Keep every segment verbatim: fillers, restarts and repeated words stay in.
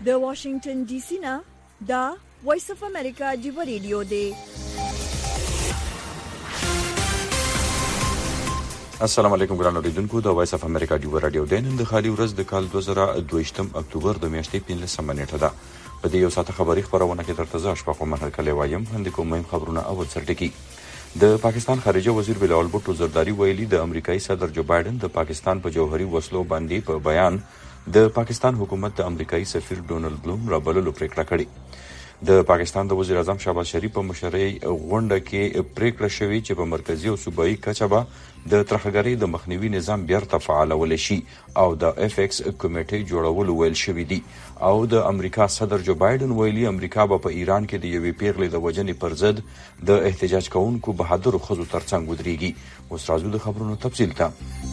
د واشنگټن ډي سي نه دا وایس اف امریکا دی ریډیو دی. السلام علیکم ګران اوریدونکو، د وایس اف امریکا دی رادیو د نن د خالي ورځ د کال دوه زره دوه اکتوبر د میاشتې پنځلسمه نیټه ده. په دې یو ساعت خبري خبرونه کې درته زه شپه کوم هرکلی وایم. هند کوم مهم خبرونه اول سرټکی. د پاکستان خارجه وزیر بلاول بھټو زرداری ویلي د امریکایي صدر جو بایدن د پاکستان په جوهري وسلو باندې په بیان د پاکستان حکومت د امریکایي سفیر ډونلډ بلوم رابللو پریکړه کړې. د پاکستان د وزیر اعظم شهباز شریف په مشرۍ غونډه کې پریکړه شوې چې په مرکزی او صوبایي کچه به د ترهګرۍ د مخنیوي نظام بیرته فعالول شي او د اف ایکس کمیټې جوړول ویل شوې دي. او د امریکا صدر جو بایدن ویلي امریکا به په ایران کې د یوې پیغلې د وژنې پر ضد د احتجاج کوونکو بهادرو ښځو ترڅنګ ودرېږي. اوس راځو د خبرونو تفصیل ته.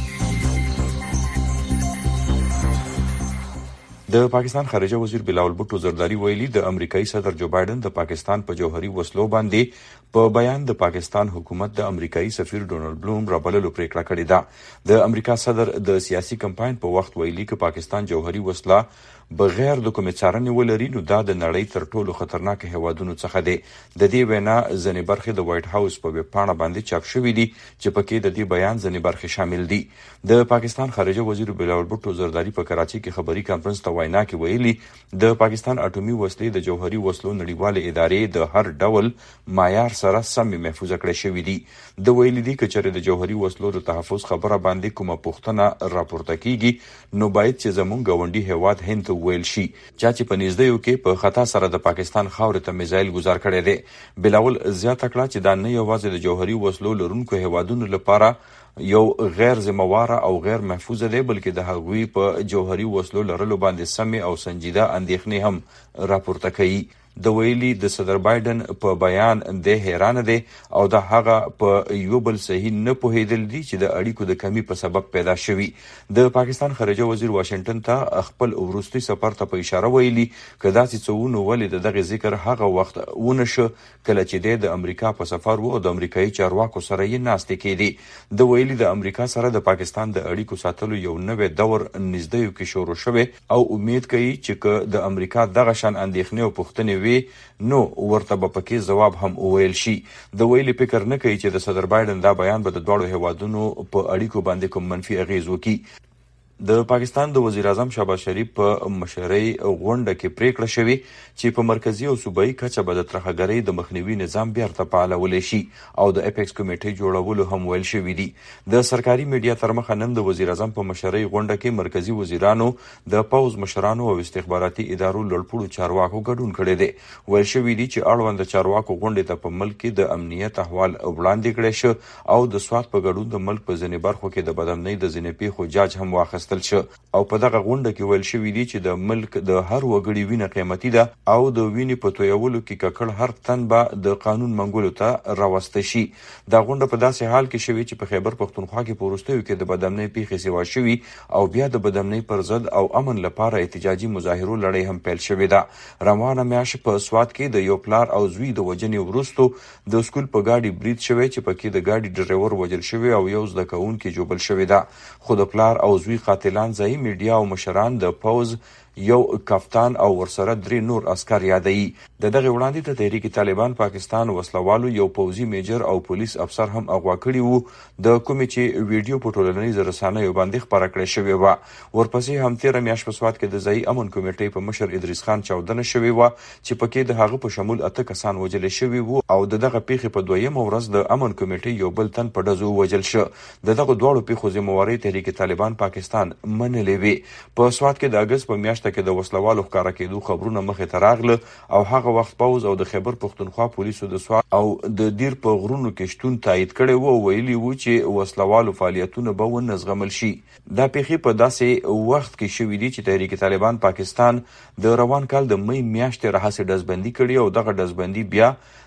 د پاکستان خارجه وزیر بلاول بھټو زرداری ویلي د امریکایي صدر جو بایدن د پاکستان په جوهري وسلو باندې په بیان د پاکستان حکومت د امریکایي سفیر ډونلډ بلوم رابللو پریکړه کړې ده. د امریکا صدر د سیاسي کمپاین په وخت ویلي چې پاکستان جوهري وسله بغیر د کومې څارنې ولري نو دا د نړۍ تر ټولو خطرناک هیوادونو څخه دی. د دې وینا ځینې برخې د وایټ هاوس په ویب پاڼه باندې چاپ شوې دي چې پکې د دې بیان ځینې برخې شامل دي. د پاکستان خارجه وزیر بلاول بھټو زرداری په کراچي کې خبري کانفرنس ته وینا کې ویلي د پاکستان اټومي وسلې د جوهري وسلو نړیوالې ادارې د هر ډول معیار سره سم محفوظ کړې شوې دي. د ویلي دي چې چېرې د جوهري وسلو د تحفظ خبره باندې کومه پوښتنه راپورته کیږي نو باید چې زموږ ګاونډي هیواد هند ته ویل شي چا چې په نږدېیو کې په خطا سره د پاکستان خاورې ته میزایل ګزار کړی دی. بلاول زیاته کړه چې دا نه یوازې د جوهري وسلو لرونکو هیوادونو لپاره یو غیر ذمہواره او غیر محفوظ دی بلکې د هغوی په جوهري وسلو لرلو باندې سمې او سنجیده اندېښنې هم راپورته کوي. د ویلي د صدر بایدن په بیان د حیران دی او د هغه په یو بل صحیح نه پوهیدل دي چې د اړیکو د کمی په سبب پیدا شوي. د پاکستان خارجه وزیر واشنگټن ته خپل وروستي سفر ته په اشاره ویلي که داسې څه ونه ولې د دغه ذکر هغه وخت ونه شو کله چې د امریکا په سفر و او د امریکایي چارواکو سره یې ناستې کېدې. د ویلي د امریکا سره د پاکستان د اړیکو ساتلو یو نوی دور نږدې کې شروع شوی او امید کوي چې که د امریکا دغه شان اندېښنې او پوښتنې وي نو ورته به پکې ځواب هم وویل شي. د ویلي فکر نه کوي چې د صدر بایدن دا بیان به د دواړو هیوادونو په اړیکو باندې کوم منفي اغیز وکړي. د پاکستان د وزیر اعظم شهباز شریف په مشرۍ غونډه کې پریکړه شوې چې په مرکزی او صوبایي کچه به د ترهګرۍ د مخنیوي نظام بیرته فعالول شي او د اپیکس کمیټې جوړولو هم ویل شوي دي. د سرکاري میډیا تر مخه نن د وزیر اعظم په مشرۍ غونډه کې مرکزی وزیرانو د پوز مشرانو او استخباراتي ادارو لوړپوړو چارواکو ګډون کړی دی. ویل شوي دي چې اړوند چارواکو غونډې ته په ملک کې د امنیت احوال وړاندې کړی شو او د سوات په ګډون د ملک په ځینې برخو کې د بدامنۍ د ځینې پیښو جاج هم واخیستل شو او په دغه غونډه کې ویل شوي دي چې د ملک د هر وګړي وینه قیمتي ده او د وینې په تویولو کې ککړ هر تن به د قانون منګولو ته راوسته شي. دا غونډه په داسې حال کې شوې چې په خیبر پښتونخوا کې په وروستیو کې د بدامنۍ پیښې سیوا شوي او بیا د بدامنۍ پر ضد او امن لپاره احتجاجي مظاهرو لړۍ هم پیل شوې ده. روانه میاشت په سوات کې د یو پلار او زوی د وژنې وروسته د سکول په ګاډي برید شوی چې پکې د ګاډي ډرایور وژل شوی او یو زده کوونکی جوبل شوی ده. خو د پلار او زوی قاتلان ځایي میډیا او مشران د پوز یو کپتان او ورسره درې نور عسكر یادوي. د دغه وړاندې ته تحریک طالبان پاکستان وسلوالو یو پوزي میجر او پولیس افسر هم اغوا کړي وو د کومې چې ویډیو په ټولنیزو رسنیو باندې خپاره کړې شوې وه. ورپسې هم تېره میاشت په سوات کې د ځایي امن کمیټې په مشر ادریس خان چاودنه شوې وه چې پکې د هغه په شمول اته کسان وژل شوي وو او د دغه پیښې په دویمه ورځ د امن کمیټې یو بل تن په ډزو وژل شو. د دغه دواړو پیښو ذمہواري تحریک طالبان پاکستان منلې وي. په سوات کې د اګست په میاشت کې د وسلوالو ښکاره کېدو خبرونه مخې ته راغله او هغه وخت پوز او د خیبر پښتونخوا پولیسو د سوات او د دیر په غرونو کې شتون تایید کړی و او ویلي و چې وسلوالو فعالیتونه به ونه زغمل شي. دا پیښې په داسې وخت کې شوي دي چې تحریک طالبان پاکستان د روان کال د مې میاشتې راهیسې ډزبندي کړې او دغه ډزبندي بیا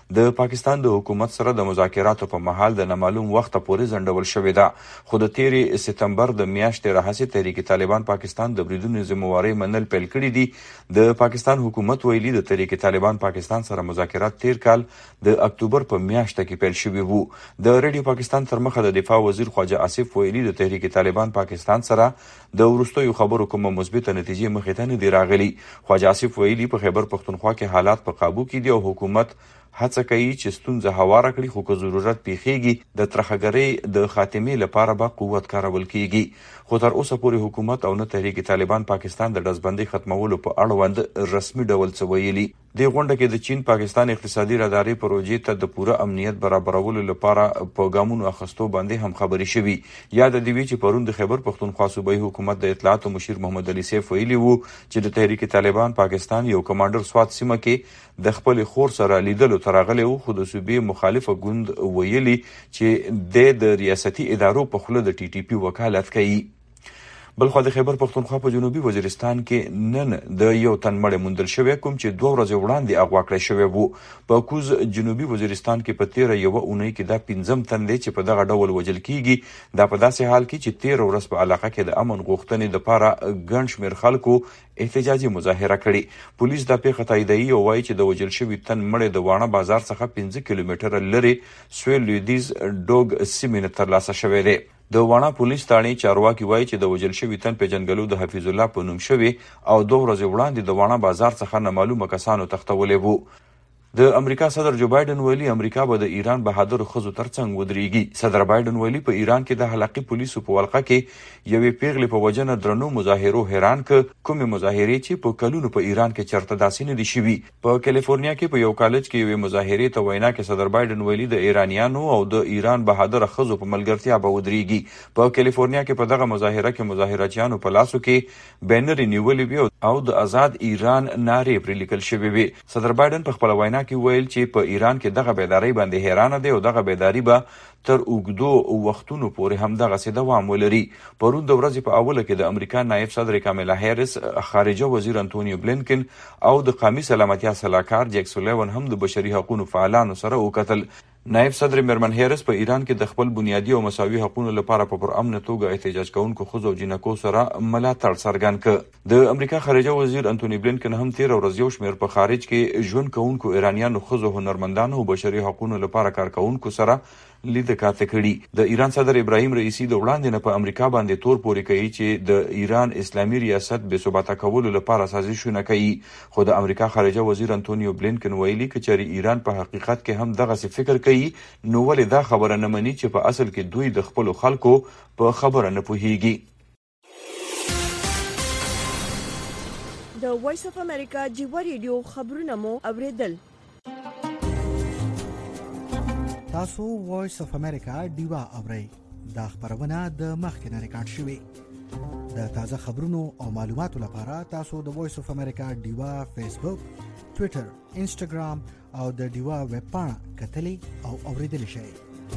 د پاکستان د حکومت سره د مذاکراتو په مهال د نامعلوم وخت پورې ځنډول شوې ده، خو د تیرې سپتمبر د میاشتې راهیسې تحریک طالبان پاکستان د بریدونو ذمہوارۍ منل پیل کړي دي. د پاکستان حکومت ویلي د تحریک طالبان پاکستان سره مذاکرات تیر کال د اکتوبر په میاشت کې پیل شوي وو. د ریډیو پاکستان تر مخه د دفاع وزیر خواجه آصف ویلي د تحریک طالبان پاکستان سره د وروستیو خبرو کومه مثبته نتیجې مخې ته نه دي راغلي. خواجه آصف ویلي په خیبر پښتونخوا کې حالات په قابو کې دي او حکومت هڅه کوي چې ستونزه هواره کړي، خو که ضرورت پیښیږي د ترهګرۍ د خاتمې لپاره به قوت کارول کیږي. خو تر اوسه پورې حکومت او نه تحریک طالبان پاکستان د ډزبندۍ ختمولو په اړوند رسمي ډول څه ویلي. دې غونډه کې د چین پاکستان اقتصادي رادارۍ پروژې ته د پوره امنیت برابرولو لپاره په ګامونو اخیستو باندې هم خبرې شوي. یاد دې وي چې پرون د خیبر پښتونخوا صوبایي حکومت د اطلاعاتو مشیر محمد علي سیف ویلي وو چې د تحریک طالبان پاکستان یو کمانډر سوات سیمه کې د خپل خور سره لیدلو ته راغلی و، خو د صوبې مخالفه ګوند ویلي چې د ریاستي ادارو په خوله د ټي ټي پي وکالت کوي. بلخوا د خیبر پښتونخوا په جنوبي وزیرستان کې نن د یو تن مړی موندل شوی، کوم چې دوه ورځې وړاندې اغوا کړی شوی وو. په کوز جنوبي وزیرستان کې په تیره یوه اونۍ کې دا پنځم تن دی چې په دغه ډول وژل کیږي. دا په داسې حال کې چې تیره ورځ په علاقه کې د امن غوښتنې دپاره ګڼ شمېر خلکو احتجاجي مظاهره کړې. پولیس دا پیښه تاییدوي او وایي چې د وژل شوي تن مړی د واڼه بازار څخه پنځه کیلومتره لرې سویل لویدیځ ډوګ سیمې نه ترلاسه شوی دی. د واڼه پولیس تاڼې چارواکي وایي چې د وژل شوي تن پیژنګلو د حفیظ الله په نوم شوی او دوه ورځې وړاندې د واڼه بازار څخه نامعلومه کسانو تښتولی وو. د امریکا صدر جو بایدن ویلي امریکا به د ایران بهادرو ښځو ترڅنګ ودرېږي. صدر بایدن ویلي په ایران کې د حلقي پولیسو په ولقه کې یوې پیغلې په وجنه درنو مظاهرو حیران ک کومې مظاهرې چې په کلونو په ایران کې چرته داسې نه دي شوي. په کالیفورنیا کې په یو کالج کې یوې مظاهرې ته وینا کې صدر بایدن ویلي د ایرانیانو او د ایران بهادره ښځو په ملګرتیا به ودرېږي. په کالیفورنیا کې په دغه مظاهره کې مظاهرچیانو په لاسو کې بینرې نیولې وې او د آزاد ایران نارې پرې لیکل شوې وې. صدر بایدن په خپله وینا کې ویل چې په ایران کې دغه بیدارۍ باندې حیرانه دی او دغه بیداري به تر اوږدو وختونو پورې هم دغسې دوام ولري. پرون د ورځې په اوله کې د امریکا نایب صدر کاملا هیرس، خارجه وزیر انتونیو بلینکن او د قومي سلامتیا سلاکار جیک سولیون هم د بشري حقوقو فعالانو سره وکتل. نایب صدر میرمن هیرس په ایران کې د خپل بنیادي او مساوي حقوقو لپاره په پرامن توګه احتجاج کوونکو ښځو او جنکو سره ملاتړ څرګند کړ. د امریکا خارجه وزیر انتونی بلینکن هم تیره ورځ یو شمېر په خارج کې ژوند کوونکو ایرانیانو ښځو، هنرمندانو او بشري حقوقو لپاره کار کوونکو سره لیده کاته کړي. د ایران صدر ابراهیم رئیسی د وړاندې نه په امریکا باندې تور پورې کوي چې د ایران اسلامي ریاست بې ثباته کولو لپاره سازشونه کوي. خو د امریکا خارجه وزیر انتونیو بلینکن ویلي که چېرې ایران په حقیقت کې هم دغسې فکر کوي نو ولې دا خبره نه مني چې په اصل کې دوی د خپلو خلکو په خبره نه پوهیږي. د وایس اف امریکا جیوا ریډیو خبرونه مو اوریدل. تاسو وایس اف امریکا ډیوا اورئ. دا خبرونه د مخکې نه ریکارډ شوې. د تازه خبرونو او معلوماتو لپاره تاسو د وایس اف امریکا ډیوا فیسبوک، ټویټر، انسټاګرام او د ډیوا ویب پاڼه کتلی او اوریدلی شئ.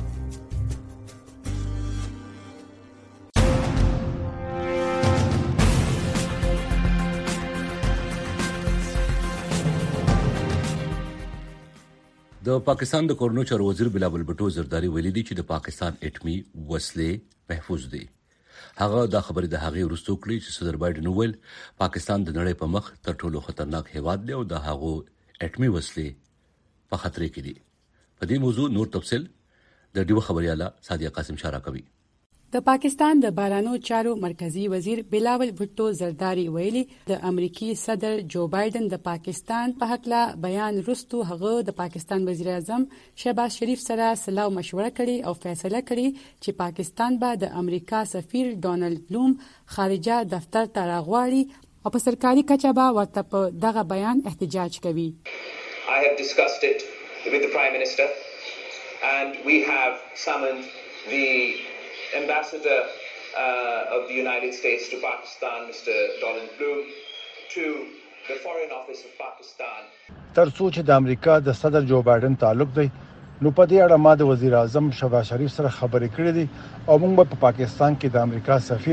د پاکستان د کورنو چارو وزیر بلاول بټو زرداری ویلي دی چې د پاکستان اټمي وسلې محفوظ دي. هغه دا خبرې د هغې وروسته وکړې چې صدر بایدن وویل پاکستان د نړۍ په مخ تر ټولو خطرناک هیواد دی او د هغو اټمي وسلې په خطر کې دي. په دې موضوع نور تفصیل د ډیو خبرياله سادیه قاسم شارع کوي. د پاکستان د بهرنیو چارو مرکزی وزیر بلاول بھټو زرداری ویلي د امریکای صدر جو بایدن د پاکستان په حق لا بیان رستو هغه د پاکستان وزیر اعظم شهباز شریف سره صلاح مشوره کړي او فیصله کړي چې پاکستان به د امریکا سفیر ډونالد بلوم خارجه دفتر ته راغواړي او په سرکاري کچه به ورته په دغه بیان احتجاج کوي. I have discussed it with the Prime Minister and we have summoned the Ambassador uh, of the United States to Pakistan, Mister Donald Bloom, to the Foreign Office of Pakistan. ترڅو چې د امریکا د صدر جو بایدن تعلق دی نو په دې اړه ما د وزیر اعظم شهباز شریف سره خبرې کړې دي او موږ په پاکستان کې د امریکا سفیر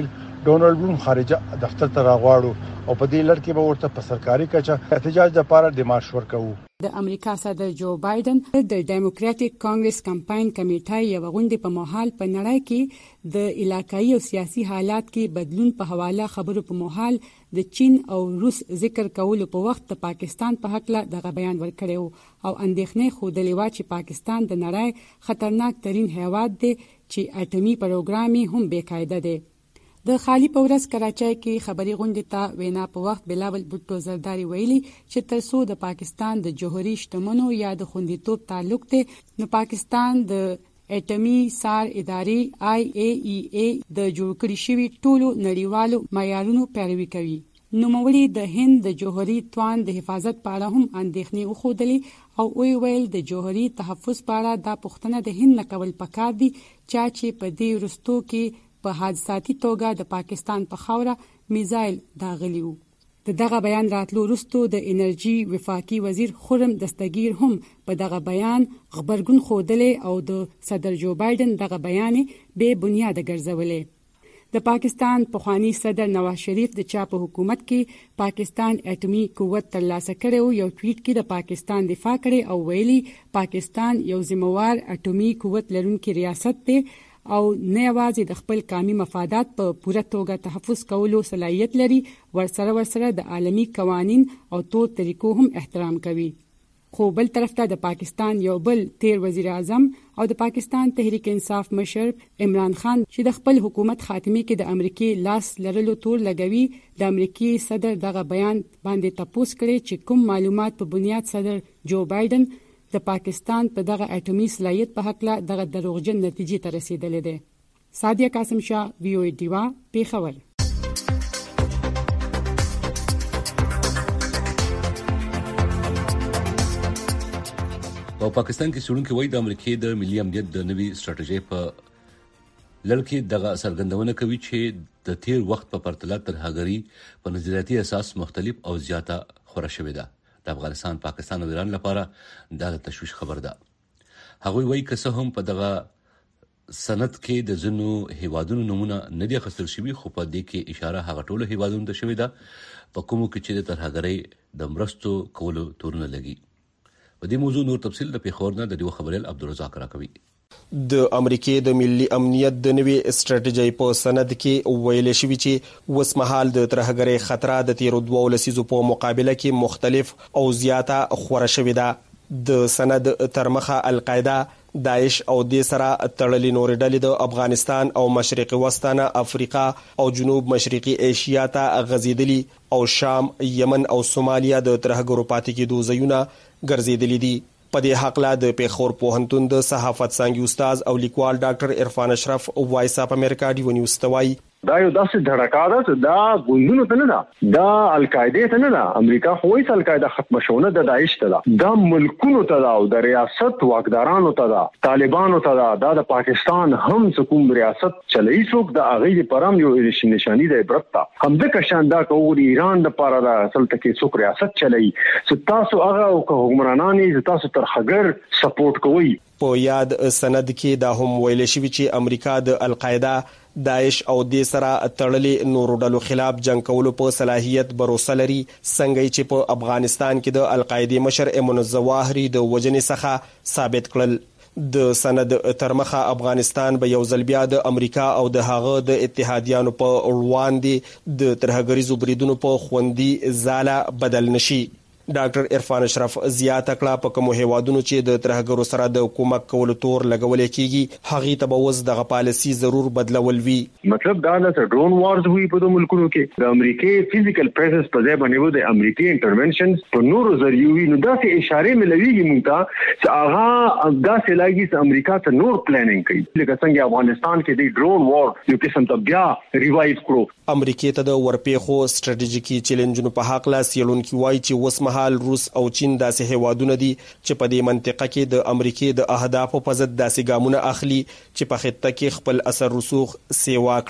ډونالد بلوم خارجه دفتر ته راغواړو او په دې لړ کې به ورته په سرکاري کچه احتجاج لپاره ډیمارش ورکوو. د امریکا صدر جو بایدن د ډیموکراټک کانګرس کمپاین کمیټې یو غونډه په مهال په نړۍ کې د علاقايي او سیاسي حالات کې بدلون په حواله خبرو په مهال د چین او روس ذکر کولو په وخت د پاکستان په حق له دغه بیان ورکړیو او اندېښنې خوده لیوا چې پاکستان د نړۍ خطرناک ترين هیواد دی چې اټومي پروګرام هم بېقاعده دی. د خالی په ورځ کراچۍ کې خبري غونډې ته وینا په وخت بلاول بوټو زرداری ویلي چې ترڅو د پاکستان د جوهري شتمنو یا د خوندیتوب تعلق ته نو پاکستان د اټومي سار ادارې آی ای ای ای د جوړ کړی شوی ټولو نړیوالو معیارونو پیروي کوي. نوموړي د هند د جوهري توان د حفاظت په اړه هم اندېښنې وښودلې او وی ویل د جوهري تحفظ په اړه دا پوښتنه د هند نه کول پکار دي چې په دې وروستو کې په حادثاتي توګه د پاکستان په خاوره میزایل داغلیو. د دغه بیان راتلو وروسته د انرژي وفاقي وزیر خرم دستگیر هم په دغه بیان خبرګون خوده او د صدر جو بایدن دغه بیان به بنیاد ګرځولې. د پاکستان پخوانی صدر نواز شریف د چا په حکومت کې پاکستان اټومي قوت ترلاسه کړو یو ټویټ کې د پاکستان دفاع کړي او ویلي پاکستان یو ذمہوار اټومي قوت لرونکي ریاست دی او نه یوازې د خپل قومي مفادات په پوره توګه تحفظ کولو صلاحیت لري ورسره ورسره د عالمي قوانین او طور طریقو هم احترام کوي. خو بل طرف ته د پاکستان یو بل تیر وزیر اعظم او د پاکستان تحریک انصاف مشر عمران خان چې د خپل حکومت خاتمه کې د امریکای لاس لرلو تور لګوي د امریکای صدر دغه بیان باندې تپوس کړي چې کوم معلومات په بنیاد صدر جو بایدن د پاکستان په دغه اټومي صلاحیت په حق له دغه دروغجن نتیجې ته رسیدلې ده. سادیه قاسم شاه وی او ای ډیوا پیښور. په پاکستان کې سړونکو وایي د امریکای د ملي امنیت د نوي ستراتیژي په لړ کې دغه څرګندونه کوي چې د تیر وخت په پرتله ترهګری په نظریاتي اساس مختلف او زیاته خوره شوې ده. د افغانستان، پاکستان او ایران لپاره دا تشویش خبر ده. هغه وایي که څه هم په دغه سند کې د ځینو هیوادونو نمونه نه دي اخیستل شوي خو په دې کې اشاره هغه ټولو هیوادونو ته شوې ده په کومو کې چې د ترهګرۍ د مرستو کولو تورونه لګي. په دې موضوع نور تفصیل د پیښور نه د دیو خبريال عبدالرزاق راکوي. د امریکای د ملي امنیت د نوي استراتیژي په سند کې ویل شوی چې وسمحال د ترهګرۍ خطر د تیر دوه لسیزو په مقابله کې مختلف او زیاته خوره شوې ده. د سند ترمخه القاعده، داعش او د سره تړلې نورې ډلې د افغانستان او مشرقي وسطانه افریقا او جنوب مشرقي ایشیا ته غځېدلي او شام، یمن او سومالیا د ترهګرو پاتې کېدو ځایونه ګرځېدلي دي. په دې حق لا د پیښور پوهنتون د صحافت څانګې استاد او لیکوال ډاکټر عرفان اشرف وایس اپ امریکا ډیو نیوز توای دا یو داسې دړکا ده دا ګوندونو ته نه ده، دا القاعده ته نه ده. امریکا خو هیڅ القاعده ختم شونه د داعش ته ده، دا ملکونو ته ده او د ریاست واکدارانو ته ده، طالبانو ته ده. دا د پاکستان هم کوم ریاست چلای څوک د هغه پرم یو نشانی د عبرت ته هم د کشان دا کوور ایران د پاره د اصل ته کې څوک ریاست چلای ستاسو هغه او حکمرانانی تاسو ترخګر سپورټ کوي. په یاد سند کې دا هم ویل شوی چې امریکا د القاعده، داعش او د سره تړلې نورو ډلو خلاف جنگ کولو په صلاحیت بروسه لري، څنګه چې په افغانستان کې د القاعده مشر ایمن الظواهری د وجنې څخه ثابت کړل. د سند ترمخه افغانستان به یو ځل بیا د امریکا او د هغه د اتحادیانو په وړاندې د ترهګریزو بریدونو په خوندي ځاله بدل نشي. ډاکټر عرفان اشرف زیاته کړه په کوم هیوادونو چې د ترهګرو سره د کومک کولو تور لګول کیږي هغه ته به وز دغه پالیسی ضرور بدلول وي. مطلب دا نه چې ډرون وارز وي په دوه ملکونو کې د امریکای فزیکل پریزنس په ځای باندې وو د امریکای انټرونشنز په نورو ذریعو وي. نو دا چې اشاره ملويږي موږ ته چې هغه دا چې لاګي چې امریکا ته نور پلانینګ کوي لکه څنګه افغانستان کې د ډرون وار یو قسم ته بیا ریوایو کړو. امریکای ته د ورپېخو ستراتیژیکي چیلنجونو په حق لا سیلونکي وایي چې وسمه حال روس او چین داسې هیوادونه دي چې په دې منطقه کې د امریکای د اهدافو په ضد داسې ګامونه اخلي چې په خطه کې خپل اثر رسوخ سیوا کړي.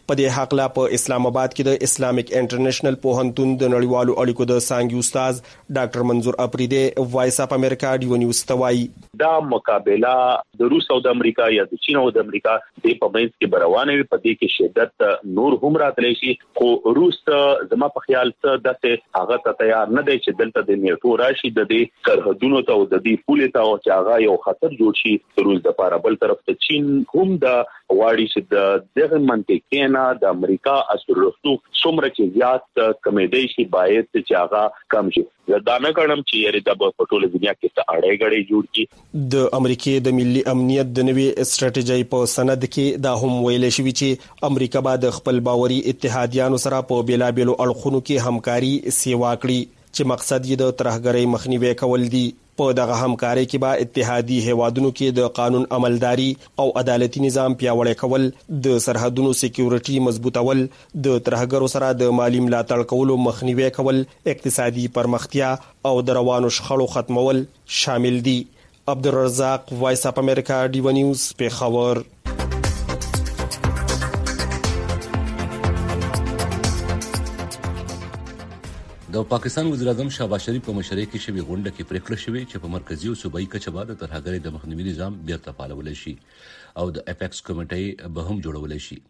په دې حق لا په اسلام آباد کې د اسلامیک انټرنیشنل پوهنتون د نړیوالو اړیکو د څانګې استاد ډاکټر منظور اپریدي وایس اف امریکا ډیو نیوز توای دا مقابله د روس او د امریکا یا د چین او د امریکا د پمنس کې بروانه وي په دې کې شدت نور هم راتلی شي خو روس زما په خیال څه دته هغه ته تیار نه دی چې دلته د نیټو راشي د دې سرحدونو ته او د دې پولې ته او چې هغه یو خطر جوړ شي روس د لپاره بل طرف ته چین هم د واړی چې د دغه منطقې نه د امریکا اثر رسوخ څومره چې زیات کمیدي شي باید چې هغه کم شي دا نه کړم چې یری د په ټوله دنیا کې څه اړې غړې جوړ کی د امریکای د ملي امنیت د نوي استراتیژي په سند کې دا هم ویل شوی چې امریکا به د خپل باوري اتحادیانو سره په بیلابېلو اړخونو کې همکاري سیوا کړي چې مقصد یې د ترهګرۍ مخنیوي کول دي په دغه همکاري کې به اتحادي هیوادونو کې د قانون عملداري او عدالتي نظام پیاوړی کول د سرحدونو سکیورټي مضبوطول د ترهګرو سره د مالی ملاتړ کولو مخنیوي کول اقتصادي پرمختیا او د روانو شخړو ختمول شامل دي عبدالرزاق وایس اف امریکا ډیو نیوز پیښور د پاکستان وزیر اعظم شهباز شریف په مشرۍ کې شوې غونډه کې پریکړه شوې چې په مرکزی او صوبایي کچه باندې د ترهګرۍ د مخنیوي نظام بیرته فعالول شي او د اپیکس کمیټې به هم جوړول شي.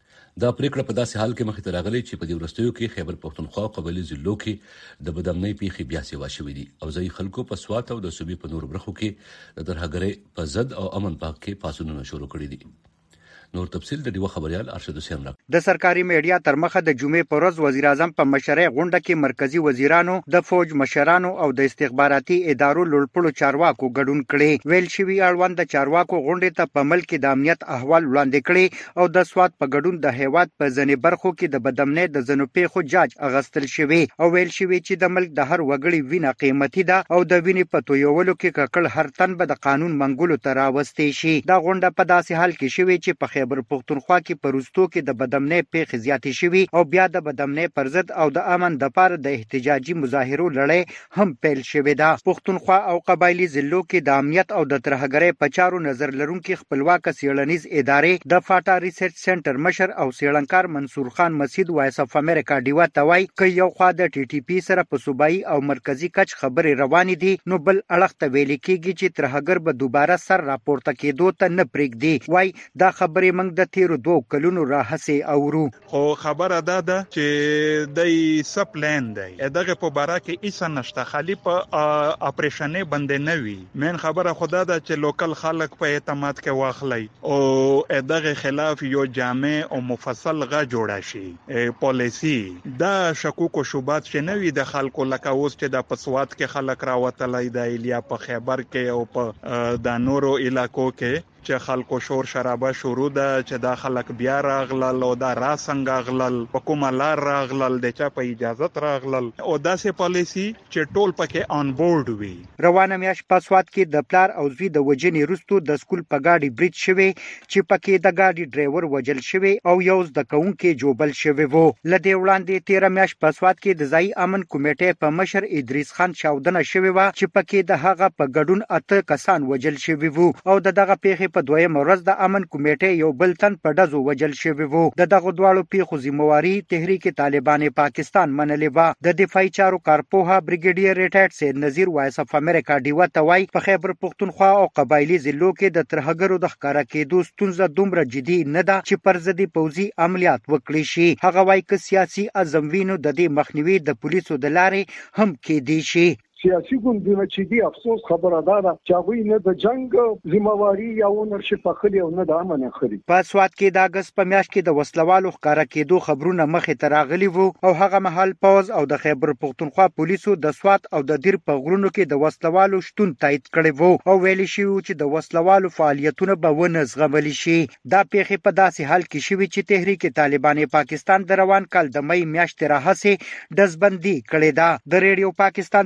دا پریکړه په داسې حال کې مخې ته راغلې چې په دې وروستیو کې خیبر پښتونخوا قبایلي ضلعو کې د بدامنۍ پیښې بیا سیوا شوې دي او ځایي خلکو په سوات او د صوبې په نورو برخو کې د ترهګرۍ په ضد او امن پاک کې پاڅونونه شروع کړي دي. نور تفصیل د دیو خبريال ارشد حسین را د سرکاري میډیا تر مخه د جمعې پر ورځ وزیر اعظم په مشرۍ غونډه کې مرکزی وزیرانو د فوج مشرانو او د استخباراتي ادارو لوړپوړو چارواکو ګډون کړي. ویل شوی اړوند د چارواکو غونډې ته په ملک د امنیت احوال وړاندې کړي او د سواد په ګډون د هیواد په ځنې برخو کې د بدامنۍ د ځنو پیښو جاج اغستل شوی او ویل شوی چې د ملک د هر وګړي وینه قیمتي ده او د وینې په تویولو کې ککړ هر تن به د قانون منګولو ته راوستي شي. دا غونډه په داسې حال کې شوی چې په خیبر پښتونخوا کې پروستو کې د بدامنۍ پیښې زیاتې شوي او بیا د بدامنۍ پر ضد او د امن د پاره د احتجاجي مظاهرو لړۍ هم پیل شوې ده. پښتونخوا او قبایلی ضلعو کې د امنیت او د ترهګرۍ په چارو نظر لرونکي خپلواک څېړنیز ادارې د فاټا ریسرچ سنټر مشر او څېړنکار منصور خان مسعود وایس اف امریکا ډیوا توای ک یو خوا د ټي ټي پی سره په صوبایي او مرکزی کچ خبرې روانې دي نو بل اړخ ته ویل کېږي چې ترهګر به دوباره سر راپورته کېدو ته نه پرېږدي. وای دا خبرې موږ د تیرو دوه کلونو راهسې اورو خو خبره ده ده چې د سپلان دی دغه په باره کې هیڅ نشته خالی په اپریشنې باندې نه وي. مین خبره خدا ده چې لوکل خلک په اعتماد کې واخلي او دغه خلاف یو جامع او مفصل غا جوړه شي پالیسی. دا شکوک او شوبات چې نه وي د خلکو لکه اوس چې د پسوات کې خلک راوتلای د ایلیا په خیبر کې او په د نورو علاقو کې چې خلکو شور شرابه شروع ده چې دا خلک بیا راغلل او دا را څنګه غلل په کومه لار راغلل د چا په اجازه راغلل او داسې پالیسی چې ټول پکې آن بورډ وي. روانه میاش په سواد کې د پلار او زوی د وجنې رستو د سکول په گاډي بریټ شوی چې پکې د گاډي ډرایور وجل شوی او یو د کونکو جوبل شوی وو. لدی وړاندې تیر میاش په سواد کې د ځای امن کمیټې په مشر ادریس خان چاودنه شوی و چې پکې د هغه په ګډون اته کسان وجل شوی وو او د دغه پیښې په دویم ورځ د امن کمیټې یو بل تن په ډزو وجل شوی وو. د دغه دواړو پیښو ذمہواری تحریک طالبان پاکستان منلې و. د دفاعي چارو کارپوها بریګیډیر ریټایرډ سید نذیر وایس اف امریکا ډیوا توای په خیبر پښتونخوا او قبایلی ضلعو کې د ترهګرو د ښکارا کېدو ستونزه دومره جدي نه ده چې پر ضد پوځي عملیات وکړي شي. هغه وایي چې سیاسي ازموینو د دې مخنیوي د پولیسو د لارې هم کېدی شي. سیاسي ګوندونه چې دی افسوس خبره ده چې هغه نه د جنگ ذمہواری یا اونرشپ اخلي او نه د امن اخلي. په سواد کې د اگست په میاشت کې د وسلوالو ښکارا کېدو خبرونه مخې ته راغلي وو او هغه مهال پوز او د خیبر پښتونخوا پولیسو د سواد او د دیر په غرونو کې د وسلوالو شتون تایید کړی وو او ویلي شو چې د وسلوالو فعالیتونه به ونه زغمل شي. دا پیښې په داسې حال کې شوي چې تحریک طالبان پاکستان د روان کال د مې میاشتې راهسې دزبندي کړې ده. د ریډیو پاکستان تر مخه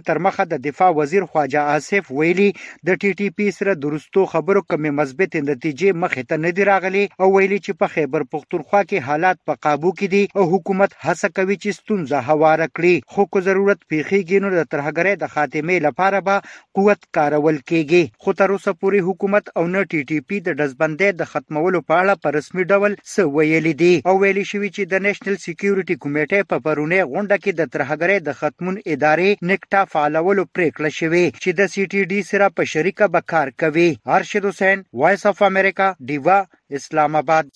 څخه د دفاع وزیر خواجه آصف ویلي د ټي ټي پی سره درستو خبرو کمې مثبت نتیجې مخې ته نه دي راغلي او ویلي چې په خیبر پختونخوا کې حالات په قابو کې دي او حکومت هڅه کوي چې ستونزه هواره کړي خو که ضرورت پیښیږي نو د ترهګرۍ د خاتمې لپاره به قوت کارول کیږي خو تر اوسه پورې حکومت او نه ټي ټي پی د ډزبندۍ د ختمولو په اړه په رسمي ډول څه ویلي دي او ویلي شوي چې د نېشنل سکیورټي کمیټې په پرونی غونډه کې د ترهګرۍ د ختمون ادارې نکټا فعالولو پریکړه شوې چې د سی ټي ډي سره په شریکه به کار کوي. ارشد حسین، وایس اف امریکا، ډیوا، اسلام آباد.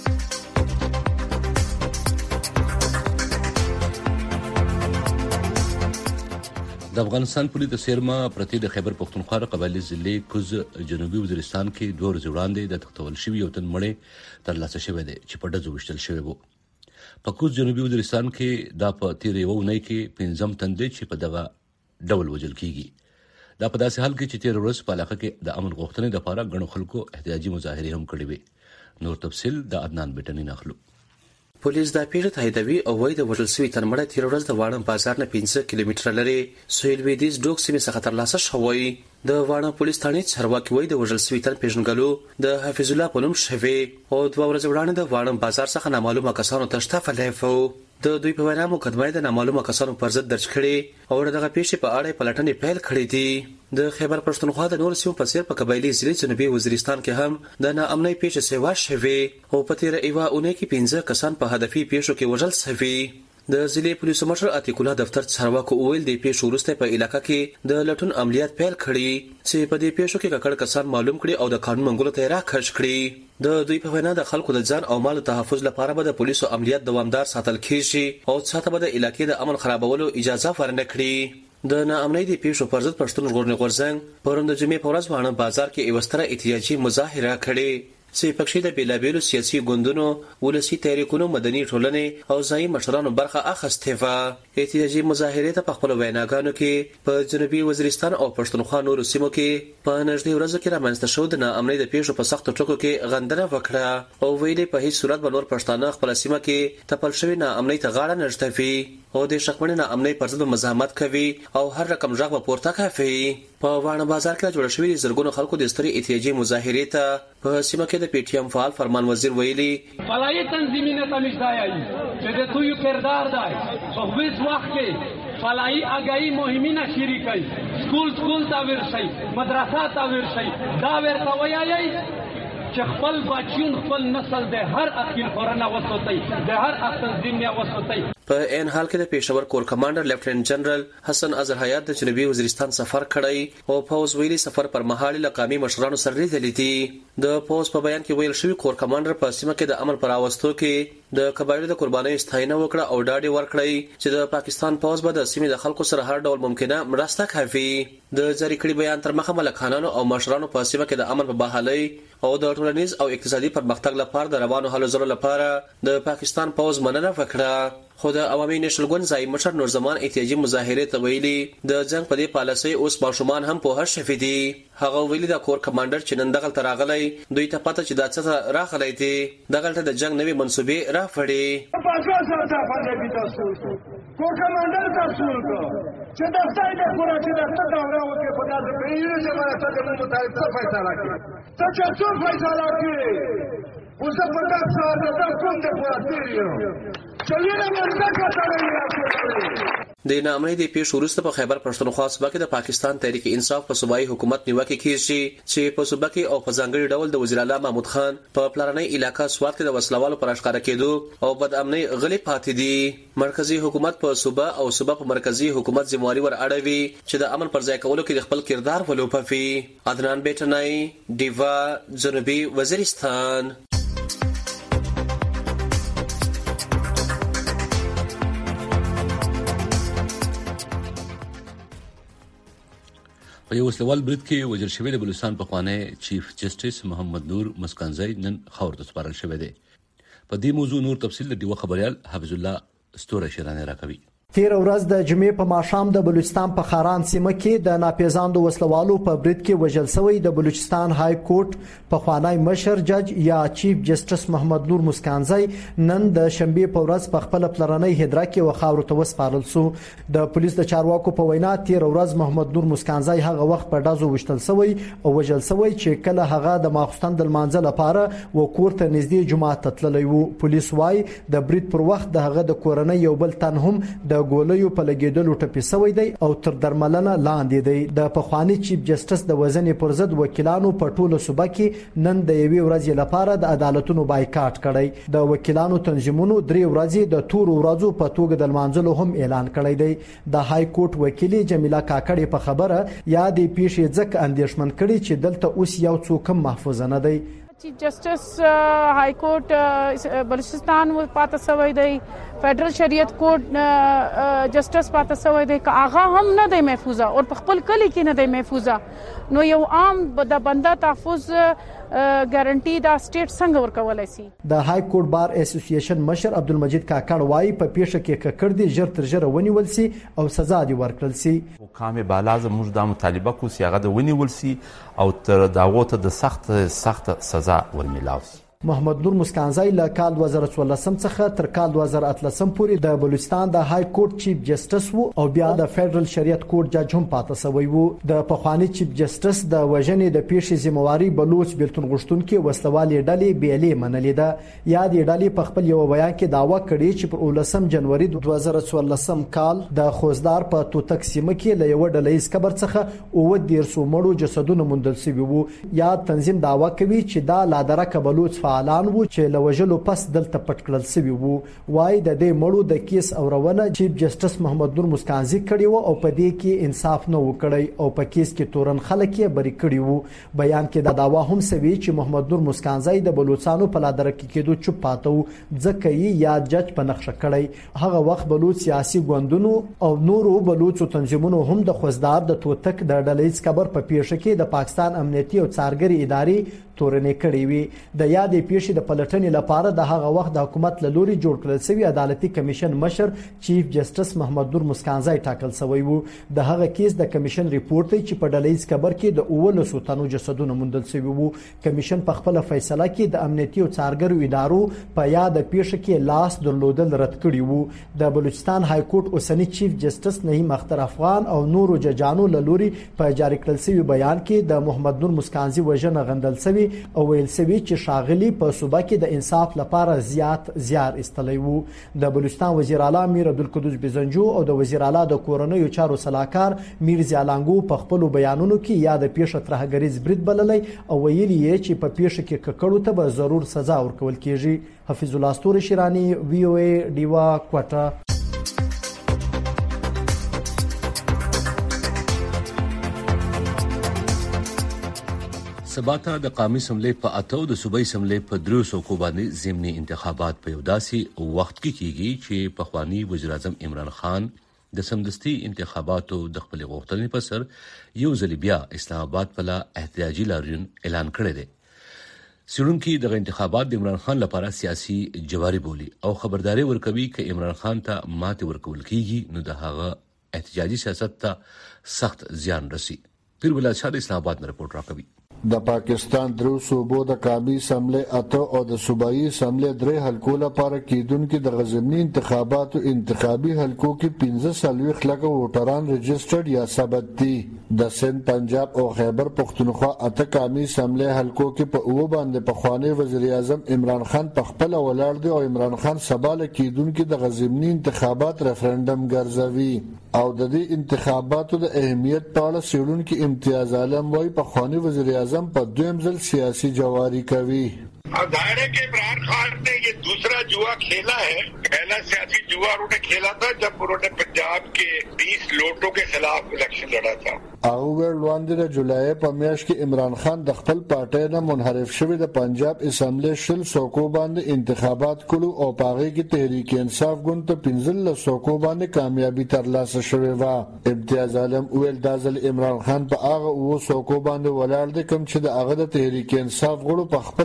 د افغانستان پولیس د سیرما پرتی د خیبر پختونخوا قبایلی ضلع کوز جنوبي وزیرستان کې دوه ورځې وړاندې د تختول شوي یو تن مړی ترلاسه شوی دی چې په ډزو وشتل شوی وو. په کوز جنوبي وزیرستان کې دا په تیرې یوه اونۍ کې پنځم تن دی چې په دغه ډول وژل کیږي. دا په داسې حال کې چې تېره ورځ په علاقه کې د امن غوښتنې لپاره ګڼو خلکو احتجاجي مظاهرې هم کړې وې. نور تفصیل د عدنان بیټني ناخلو. پولیس دا پیښه تاییدوي او وایي د وژل شوي تن مړی تېره ورځ د واړه بازار نه پنځه کیلومتره لرې سویل لویدیځ ډوک سیمې څخه ترلاسه شوی. د واړه پولیس ثانې چارواکي وایي د وژل شوي تن پیژنګلو د حفیظ الله په نوم شوی او دوه ورځې وړاندې د واړه بازار څخه نامعلومه کسانو تشته فلیفو. د دوی په وینا مقدمه د نامعلومه کسانو پر ضد درج کړي او دغه پیښې په اړه پلټنې پیل کړې دي. د خیبر پښتونخوا د نور سیمو په څیر په قبایلی ضلع جنوبي وزیرستان کې هم د ناامنۍ پیښې سیوا شوې او په تیره یوه اونۍ کې پنځه کسان په هدفي پیښو کې وژل شوي. د ضلع پولیسو مشر عتیق الله دفتر چارواکو وویل د پیښو وروسته په علاقه کې د لټون عملیات پیل کړي چې په دې پیښو کې ککړ کسان معلوم کړي او د قانون منګولو ته راکش کړي. د دوی په وینا د خلکو د ځان او مال تحفظ لپاره به د پولیسو عملیات دوامدار ساتل کیږي او څاته به د علاقې د امن خرابولو اجازه ورنه کړي. د ناامنۍ د پیښو پر ضد پښتون ژغورنې غورځنګ پرون د جمعې په ورځ واړه بازار کې یوه ستره احتجاجي مظاهره کړې چې پکې د بیلابیلو سیاسي ګوندونو، ولسي تحریکونو، مدني ټولنې او ځایي مشرانو برخه اخیستې وه. احتجاجي مظاهرې ته په خپلو ویناګانو کې په جنوبي وزیرستان او پښتونخوا نورو سیمو کې په نږدې ورځو کې رامنځته شو د ناامنۍ د پیښو په سختو ټکو کې غندنه وکړه او ویلې په هیڅ صورت به نور پښتانه خپله سیمه کې تپل شوې ناامنۍ ته غاړه نه ږدوي او د شکمنې ناامنۍ پر ضد مزاحمت کوي او هر رقم غږ به پورته کوي. په واړه بازار کې جوړ شوي زرګونو خلکو د سترې احتجاجي مظاهرې ته په سیمه کې د پی ټی ایم فعال فرمان وزیر ویلي فلایی تنظیمونه ته مشتایي چې د تویو کردار دی په هیڅ وخت کې فلایی آگاهی مهمینه شریکي سکول سکول تا ورشي مدرسه تا ورشي دا ورته وایي چې خپل بچیون خپل نسل د هر اخیل خورنه وسوتي د هر اخ تنظیم نه وسوتي. په ان حال کې د پېښور کور کمانډر لیفټیننټ جنرال حسن اظهر حیات د جنوبي وزیرستان سفر کړی او پوز ویلي سفر پر مهال له قومي مشرانو سره لیدلې دي. د پوز په بیان کې ویل شوی کور کمانډر په سیمه کې د امن پر راوستو کې د قبایلو د قربانۍ ستاینه وکړه او ډاډ ورکړی چې د پاکستان پوز به د سیمې د خلکو سره هر ډول ممکنه مرسته کوي. د جاری کړي بیان تر مخه ملکانو او مشرانو په سیمه کې د امن په بحالۍ او د ټولنیز او اقتصادي پرمختګ لپاره د روانو هلو ځلو لپاره د پاکستان پوز مننه وکړه. خو د عوامي نېشنل ګوند ځای مشر نور زمان احتجاجي مظاهرې ته ویلي د جنگ په دې پالیسۍ اوس ماشومان هم په هر شفي دي. هغه ویلي د کور کمانډر چې نن دغلته راغلی دوی ته پته چې دا څه راغلی دی دغلته د جنگ نوې منصوبې راوړي. کور کمانډر تاسو چې د ځای د کور چې د څه دا راوته په داسې پیړیو چې ما ته د متعلق څه فیصله کړي څه چې څه فیصله کړي اوس په تاسو د کوم د پوهاوی د ناامنۍ د پیښو وروسته په خیبر پښتونخوا صوبه کې د پاکستان تحریک انصاف په صوبایي حکومت نیوکه کیږي چې په صوبه کې او په ځانګړي ډول د وزیر اعلی محمود خان په پلاني علاقې سواد کې د وسلوالو پر اشکار کېدو او بد امنۍ غلي پاتې دي. مرکزی حکومت په صوبه او صوبه په مرکزی حکومت ذمہواری ور اړوي چې د امن پر ځای کولو کې خپل کردار ولوپوي. عدنان بیٹنای، ډیوا، جنوبي وزیرستان. په یو وسلوال برید کې وژل شوی د بلوچستان پخوانی چیف جسټس محمد نور مسکنزی نن خاورو ته سپارل شوی دی. په دې موضوع نور تفصیل د ډیوه خبريال حفیظ الله ستوره شیرانه راکوي. تیر ورځ د جمعې په ماښام د بلوچستان په خاران سیمه کې د ناپېژاندو وسلوالو په برید کې وژل شوی د بلوچستان های کورټ پخوانی مشر جج یا چیف جسټس محمد نور مسکانزی نن د شنبه په ورځ په خپل پلرنۍ هدره کې وخاورو ته وسپارل شو. د پولیس د چارواکو په وینا تیر ورځ محمد نور مسکانزی هغه وخت په ډازو وشتل شوی او وژل شوی چې کله هغه د ماخستن د لمانځه لپاره و کور ته نږدې جمعه ته تللی و. پولیس وايي د برید پر وخت د هغه د کورنۍ یو بل تن هم د ګولیو په لګیدلو ټپي شوی دی او تر درملنه لاندې دی. د پخوانی چیف جسټس د وزن پر ضد وکیلانو په ټوله صوبه کې نن د یوې ورځې لپاره د عدالتونو بایکاټ کړی. د وکیلانو تنظیمونو درې ورځې د تور ورځو په توګه د لمانځلو هم اعلان کړی دی. د های کورټ وکیل جمیله کاکړې په خبره یا د پیښې ځکه اندېښمن کړي چې دلته اوس یو څوک محفوظ نه دی. چیف جسټس های کورټ بلوچستان و پاته سوی دی، فیډرل شریعت کورټ جسټس پاته سوی دی، که هغه هم نه دی محفوظه او په خپل کلی کې نه دی محفوظه، نو یو عام د بنده تحفظ ګارانټي دا سټیټ څنګه ورکولای شي. د های کورټ بار اسوسییشن مشر عبدالمجید کاکړ وايي په پیښه کې ککړ دي ژر تر ژره ونیول سي او سزا دي ورکړل سي. حکام بالا زموږ د مطالبه کو سي هغه د ونیول سي او تر داغو ته د سخت سخت سزا ورملاو سي. محمد نور مسکانزی له کال دوه زره څوارلسم څخه تر کال دوه زره اتلسم پورې د بلوچستان د های کورټ چیف جسټس وو او بیا د فیډرل شریعت کورټ جج هم پاتې شوی وو. د پخوانی چیف جسټس د وژنې د پیښې ذمہواری بلوچ بیلتون غشتونکو وسلوالې ډلې بیلې منلې ده. یا د ډلې په خپل یو بیان کې داوا کړې چې پر اولسم جنوري دوه زره څوارلسم کال د خوزدار په توتک سیمه کې له یو ډلې سکبر څخه اوه دیرسو مړو جسدونه موندل شوي وو. یا تنظیم داوا کوي چې دا لادرکه بلوچ فعالان وو چې لوجلو پس دلته پټ کړل شوی وو. وايي د دې مړو د کیس اورونه چیف جسټس محمد نور مسکانزی کړی وو او په دې کې انصاف نه وکړی او په کیس کې تورن خلک یې بری کړی وو. بیان کې دا داوا هم سوي چې محمد نور مسکانزی د بلوچستانو په لادرکه کېدو چوپ پاتو ځکه یې یا جج په نقشه کړی. هغه وخت بلوچ سیاسي ګوندونو او نورو بلوچو تنظیمونو هم د خوزدار د توتک د ډلې سکبر په پیښه کې د پاکستان امنیتي او څارګري ادارې تورنې کړې وي. د یادې پیښې د پلټنې لپاره د هغه وخت د حکومت له لوري جوړ کړل شوی عدالتي کمیشن مشر چیف جسټس محمد نور مسکانزی ټاکل شوی وو. د هغه کیس د کمیشن ریپورت دی چې په ډلهیز خبر کې د اوولسو تنو جسدونه موندل شوی وو. کمیشن په خپل فیصله کې د امنیتي او څارګرو ادارو په یاد پیښه کې لاس درلودل رد کړی وو. د بلوچستان های کورټ اوسنی چیف جسټس نعیم اختر افغان او نورو ججانو له لوري په جاری کړل شوی بیان کې د محمد نور مسکانزی وژنه غندل شوی او ویل شوی چې شاغلی په صوبه کې د انصاف لپاره زیات زیار استلی وو. د بلوچستان وزیر اعلی میر عبدالقدوس بزنجو او د وزیر اعلی د کورنیو چارو صلاحکار میر زیالانګو په خپل بیانونو کې یا د پیښه ترهګریز برید بللی او ویلي یې چې په پیښه کې ککړو ته به ضرور سزا ورکول کیږي. حفیظ الله استوري شیرانی وی او ای ډیوا کوټه. سباته د قومي اسمبلی په اتو د صوبایي اسمبلی په درو سوکو باندې ضمني انتخابات په یو داسې وخت کې کیږي چې پخوانی وزیر اعظم عمران خان د سمدستي انتخاباتو د خپل غوښتنې په سر یو ځل بیا اسلام آباد په لا احتجاجي لاریون اعلان کړی دی. سیړونکو دغه انتخابات د عمران خان لپاره سیاسي جواری بولی او خبرداري ورکوي چې عمران خان ته ماته ورکول کیږي نو د هغه احتجاجي سیاست ته سخت زیان رسی. پیر ولایت شاه د اسلام آباد رپورټ راکوي. د پاکستان درو صوبو د قومي اسمبلی اته او د صوبایي اسمبلی درې حلقو لپاره کېدونکو د غزنی انتخاباتو انتخابي حلقو کې پنځه څلوېښت لکه ووټران رجسټرډ یا ثبت دي. د سند، پنجاب او خیبر پختونخوا اته قومي اسمبلی حلقو کې په اوه باندې پخوانی وزیر اعظم عمران خان په خپل ولاړ دی او عمران خان سباله کېدونکو د غزنی انتخابات ریفرندم ګرځوي. او د دې انتخاباتو د اهمیت په اړه سیړونکو امتیاز عالم وايي پخوانی وزیر اعظم په دویم ځل سیاسي جواری کوي. अब जाहिर है कि इमरान खान ने ये दूसरा जुआ खेला है. पहला सियासी जुआ उन्होंने खेला था जब उन्होंने पंजाब के बीस लोटों के खिलाफ इलेक्शन लड़ा था. او ور لاندې د جولای په میاشت کې عمران خان د خپل پارټۍ نه منحرف شوی د پنجاب اسمبلی شل سوکو باندې انتخابات کړو او پاغي کې تحریک انصاف ګوند ته پنځل سوکو باندې کامیابی ترلاسه شوې و. امتیاز عالم ویل دازل عمران خان په هغه او سوکو باندې ولاړ دي کوم چې د هغه د تحریک انصاف غړو په خپل استعفا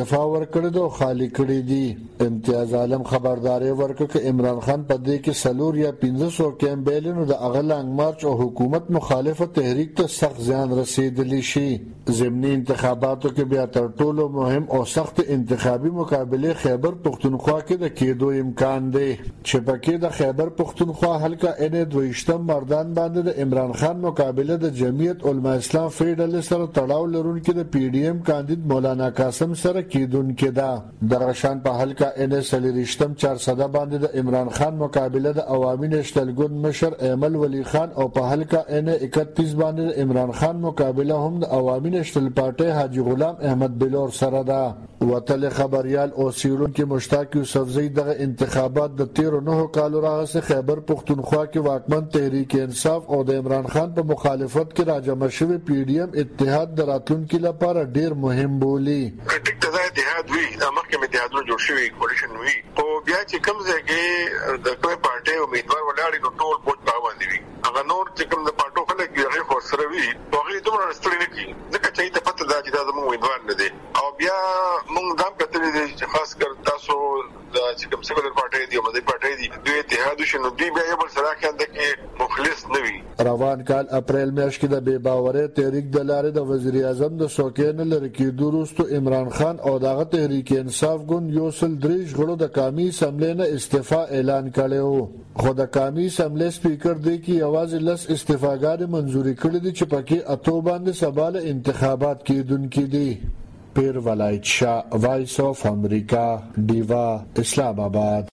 استعفا ورکړی دی او خالی کړی دي. امتیاز عالم خبرداري ورکړه چې عمران خان په دې کې سلور یا پنځه سوه کیمبیلونو د هغه لانګ مارچ او حکومت مخالفه تحریک ته سخت زیان رسیدلی شي. ضمني انتخاباتو کې بیا تر ټولو مهم او سخت انتخابي مقابله خیبر پختونخوا کې د کېدو امکان دی چې پکې د خیبر پختونخوا حلقه ان دویشتم مردان باندې د عمران خان مقابله د جمعیت علما اسلام فیډرل سره تړاو لرونکي د پی ډی ایم کاندید مولانا قاسم سره کېدونکې ده. د رشان په حلقه ان سلیریشتم چارصد باندې د عمران خان مقابله د عوامي نشنل ګوند مشر ایمل ولی خان او په حلقه ان اکتیس باندې د عمران خان مقابله هم د عوامي نشنل پارټي حاجی غلام احمد بلور سره ده. وتل خبريال او سیرونکو مشتاق یوسفزئی دغه انتخابات د تیرو نه کالو راغسه خیبر پختونخوا کې واکمن تحریک انصاف او د عمران خان په مخالفت کې راجمع شوی پی ډی ایم اتحاد د راتلونکو لپاره ډیر مهم بولی. ټیک ته اتحاد وی د مخکې اتحادونو جوړ شوی کولیشن وی او بیا چې کوم ځای کې د کوم پارټي امیدوار ولاړی نو ټول بوت باندې وی هغه نور چې کوم د پارټو خلک یې هغه خسر وی هغه دومره ستړي نه کی ځکه چې ته پته دا چې دا زموږ امیدوار نه دي او بیا موږ دا کتلې دي چې خاص کر تاسو د چې کوم سیکولر پارټي دی او د پارټي دی دوی اتحاد شنو دی بیا یو بل سره کې د مخلص نه وي. روان کال اپریل میاشت کې د بے باورۍ تحریک د لارې د وزیر اعظم د سوکین لری کېدو وروسته عمران خان او دغه تحریک انصاف ګوند یو سل درې غړو د قومي اسمبلی نه استعفا اعلان کړو خو د قومي اسمبلی سپیکر دی کې یوازې لس استعفاګانې منزوري کړې دي چې پکې اتو باندې سباله انتخابات کېدونکي دي. پیر ولایت شاه وایس اف امریکا دیوا اسلام آباد.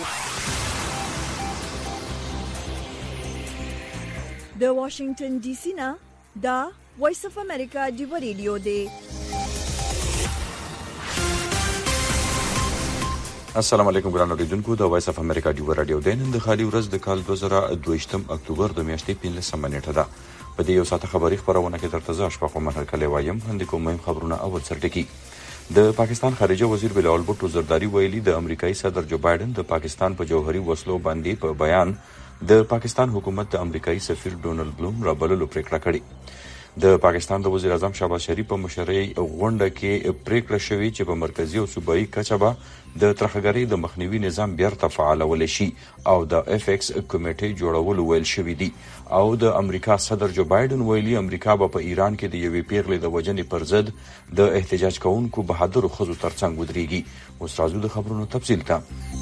د واشنگټن ډي سي نه دا وایس اف امریکا دیوا ریډیو دی. السلام علیکم ګران اوریدونکو د وایس اف امریکا دیوا رادیو د نن د خالي ورځ د کال دوه زره دوه اکتوبر د میاشتې پنځلسمه نیټه ده. په دې یو ساعت خبري خبرونه کې درته زه شپه کومه کله وایم باندې کوم مهم خبرونه اول سرټکی. د پاکستان خارجه وزیر بلاول بھټو زرداری ویلي د امریکایي صدر جو بایدن د پاکستان په جوهري وسلو باندې په بیان د پاکستان حکومت د امریکایي سفیر ډونلډ بلوم رابللو پریکړه کړې. د پاکستان د وزیر اعظم شهباز شریف په مشرۍ غونډه کې پریکړه شوې چې په مرکزی او صوبایي کچه به د ترخګرۍ د مخنیوي نظام بیرته فعالول شي او د اف ایکس کمیټې جوړول ویل شوې دي او د امریکا صدر جو بایدن ویلي امریکا به په ایران کې د یوې پیغلې د وژنې پر ضد د احتجاج کوونکو بهادرو ښځو ترڅنګ ودرېږي. اوس راځو د خبرونو تفصیل ته.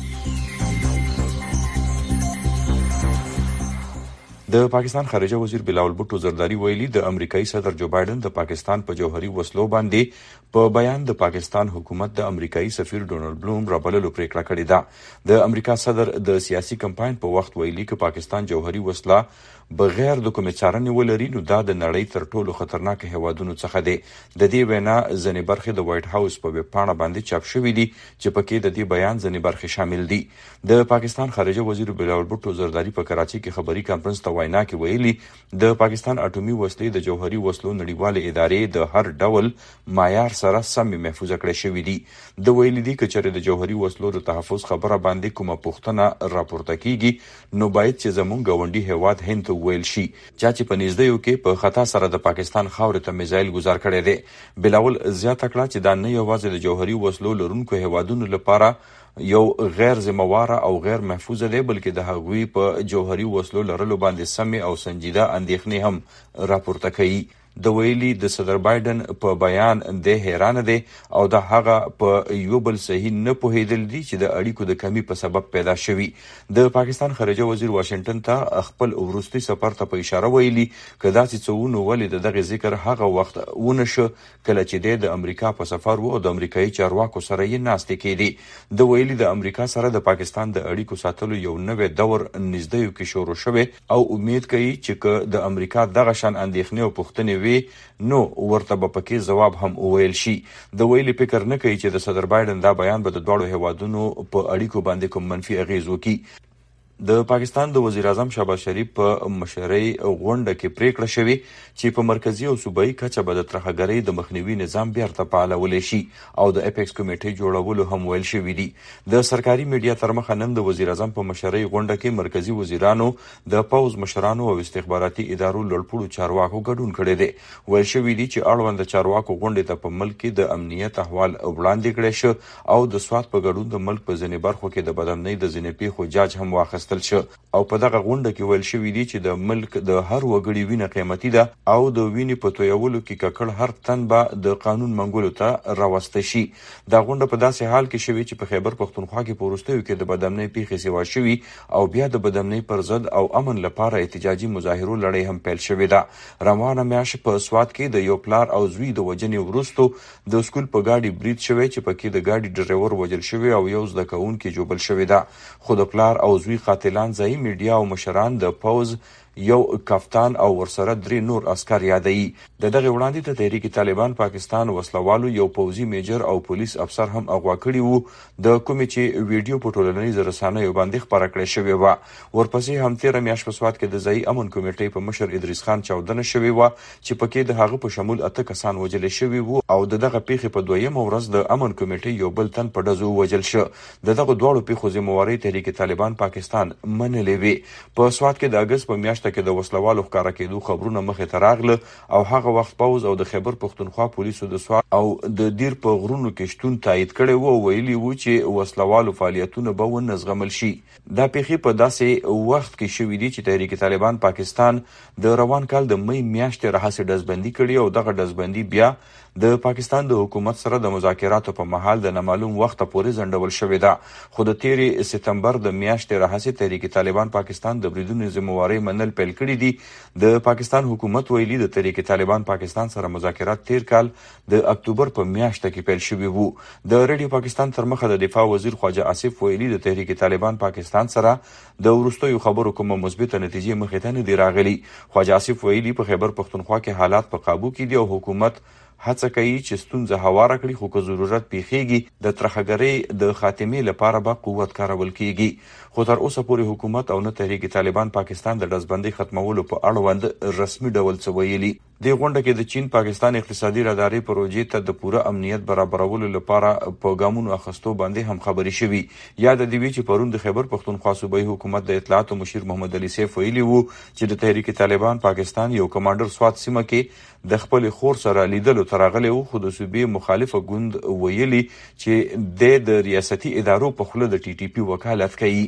د پاکستان خارجه وزیر بلاول بھټو زرداری ویلي د امریکایي صدر جو بایدن د پاکستان په جوهري وسلو باندې په بیان د پاکستان حکومت د امریکایي سفیر ډونلډ بلوم رابللو پریکړه کړې ده. د امریکا صدر د سیاسي کمپاین په وخت ویلي چې پاکستان جوهري وسله بغیر د کومې څارنې ولري نو دا د نړۍ تر ټولو خطرناک هیوادونو څخه دی. د دې وینا ځینې برخې د وایټ هاوس په ویب پاڼه باندې چاپ شوې دي چې پکې د دې بیان ځینې برخې شامل دي. د پاکستان خارجه وزیر بلاول بھټو زرداری په کراچي کې خبري کانفرنس ته وینا کې ویلي د پاکستان اټومي وسلې د جوهري وسلو نړیواله ادارې د هر ډول معیار سره سم محفوظ کړې شوې دي. د ویلي دي چې د جوهري وسلو د تحفظ خبره باندې کومه پوښتنه راپورته کیږي نو باید چې زموږ غونډي هیواد هند ویل شي چې په نږدې کې په خطا سره د پاکستان خاورې ته میزایل گزار کړي دي. بلاول زیاته کړه چې دا نه یوازې د جوهري وسلو لرونکو هیوادونو لپاره یو غیر ذمہواره او غیر محفوظ دی بلکې د هغوی په جوهري وسلو لرلو باندې سمې او سنجیده اندېښنې هم راپورته کوي. د ویلي د صدر بایدن په بیان د حیران دي او د هغه په یو بل صحیح نه پوهیدل دي چې د اړیکو د کمی په سبب پیدا شوی. د پاکستان خارجه وزیر واشنگټن ته خپل وروستي سفر ته په اشاره ویلي کدا چې څونه ولې دغه ذکر هغه وخت ونه کله چې د امریکا په سفر وو او د امریکایي چارواکو سره یې ناستې کېدي. د ویلي د امریکا سره د پاکستان د اړیکو ساتلو یو نوې دور نږدې کې شروع شوی او امید کوي چې د امریکا دغه شان اندېښنې او پوښتنې وي نو ورته به پکې ځواب هم وویل شي. د ویلي فکر نه کوي چې د صدر بایدن دا بیان به د دواړو هیوادونو په اړیکو باندې کوم منفي اغیز وکړي. د پاکستان د وزیر اعظم شهباز شریف په مشرۍ غونډه کې پریکړه شوې چې په مرکزی او صوبایي کچه به د ترهګرۍ د مخنیوي نظام بیرته فعالولی شي او د اپیکس کمیټې جوړولو هم ویل شوي دي. د سرکاري میډیا تر مخه نن د وزیر اعظم په مشرۍ غونډه کې مرکزی وزیرانو، د پوز مشرانو او استخباراتي ادارو لوړپوړو چارواکو ګډون کړی دی. ویل شوي دي چې اړوند چارواکو غونډې ته په ملک کې د امنیت احوال وړاندې کړی شو او د سوات په ګډون د ملک په ځینې برخو کې د بدامنۍ د ځینې پیښو جاج هم واخیستل شو او په دغه غونډه کې ویل شوي دي چې د ملک د هر وګړي وینه قیمتي ده او د وینې په تویولو کې ککړ هر تن به د قانون منګولو ته راوسته شي. دا غونډه په داسې حال کې شوې چې په خیبر پښتونخوا کې په وروستیو کې د بدامنۍ پیښې سیوا شوي او بیا د بدامنۍ پر ضد او امن لپاره احتجاجي مظاهرو لړۍ هم پیل شوې ده. روانه میاشت په سوات کې د یو پلار او زوی د وژنې وروسته د سکول په ګاډي برید شوی چې پکې د ګاډي ډرایور وژل شوی او یو زده کوونکی جوبل شوی ده. خو د پلار او زوی قاتلان ځایي میډیا او مشران د پوز یو کاپتان او ورسره درې نور عسكر یادوي. د دغه وړاندې ته تحریک طالبان پاکستان وسلوالو یو پوزي میجر او پولیس افسر هم اغوا کړي وو، د کومې چې ویډیو په ټولنیزو رسنیو باندې خپاره کړې شوې وه. ورپسې هم تېره میاشت په سوات کې د ځایي امن کمیټې په مشر ادریس خان چاودنه شوې وه چې پکې د هغه په شمول اته کسان وژل شوي وو او د دغه پیښې په دویمه ورځ د امن کمیټې یو بل تن په ډزو وژل شو. د دغه دواړو پیښو ذمہواري تحریک طالبان پاکستان منلې وې. په سوات کې د اګست په میاشت کې د وسلوالو ښکارا کېدو خبرونه مخې ته راغله او هغه وخت پوز او د خیبر پښتونخوا پولیسو د سوات او د دیر په غرونو کې شتون تایید کړی وو او ویلي وو چې وسلوالو فعالیتونه به ونه زغمل شي. دا پیښې په داسې وخت کې شوي دي چې تحریک طالبان پاکستان د روان کال د مې میاشتې راهیسې ډزبندي کړي او دغه ډزبندي بیا د پاکستان د حکومت سره د مذاکراتو په مهال د نامعلوم وخت پورې ځنډول شوې ده. خو د تیرې سپتمبر د میاشتې راهیسې تحریک طالبان پاکستان د بریدونو ذمہواري منل پیل کړي دي. د پاکستان حکومت ویلي د تحریک طالبان پاکستان سره مذاکرات تیر کال د اکتوبر په میاشت کې پیل شوي وو. د ریډیو پاکستان تر مخه د دفاع وزیر خواجه آصف ویلي د تحریک طالبان پاکستان سره د وروستیو خبرو کومه مثبته نتیجې مخې ته نه دي راغلي. خواجه آصف ویلي په خیبر پښتونخوا کې حالات په قابو کې دي او حکومت هڅه کوي چې ستونزه هواره کړي، خو که ضرورت پیښیږي د ترهګرۍ د خاتمې لپاره به قوت کارول کیږي. خو تر اوسه پورې حکومت او نه تحریک طالبان پاکستان د ډزبندۍ ختمولو په اړوند رسمي ډول څه ویلي. دې غونډه کې د چین پاکستان اقتصادي رادارۍ پروژې ته د پوره امنیت برابرولو لپاره په ګامونو اخیستو باندې هم خبرې شوي. یاد دې وي چې پرون د خیبر پښتونخوا صوبایي حکومت د اطلاعاتو مشیر محمد علي سیف ویلي وو چې د تحریک طالبان پاکستان یو کمانډر سوات سیمه کې د خپل خور سره لیدلو ته راغلی وو، خو د صوبې مخالفه ګوند ویلي چې د ریاستي ادارو په خوله د ټي ټي پي وکالت کوي.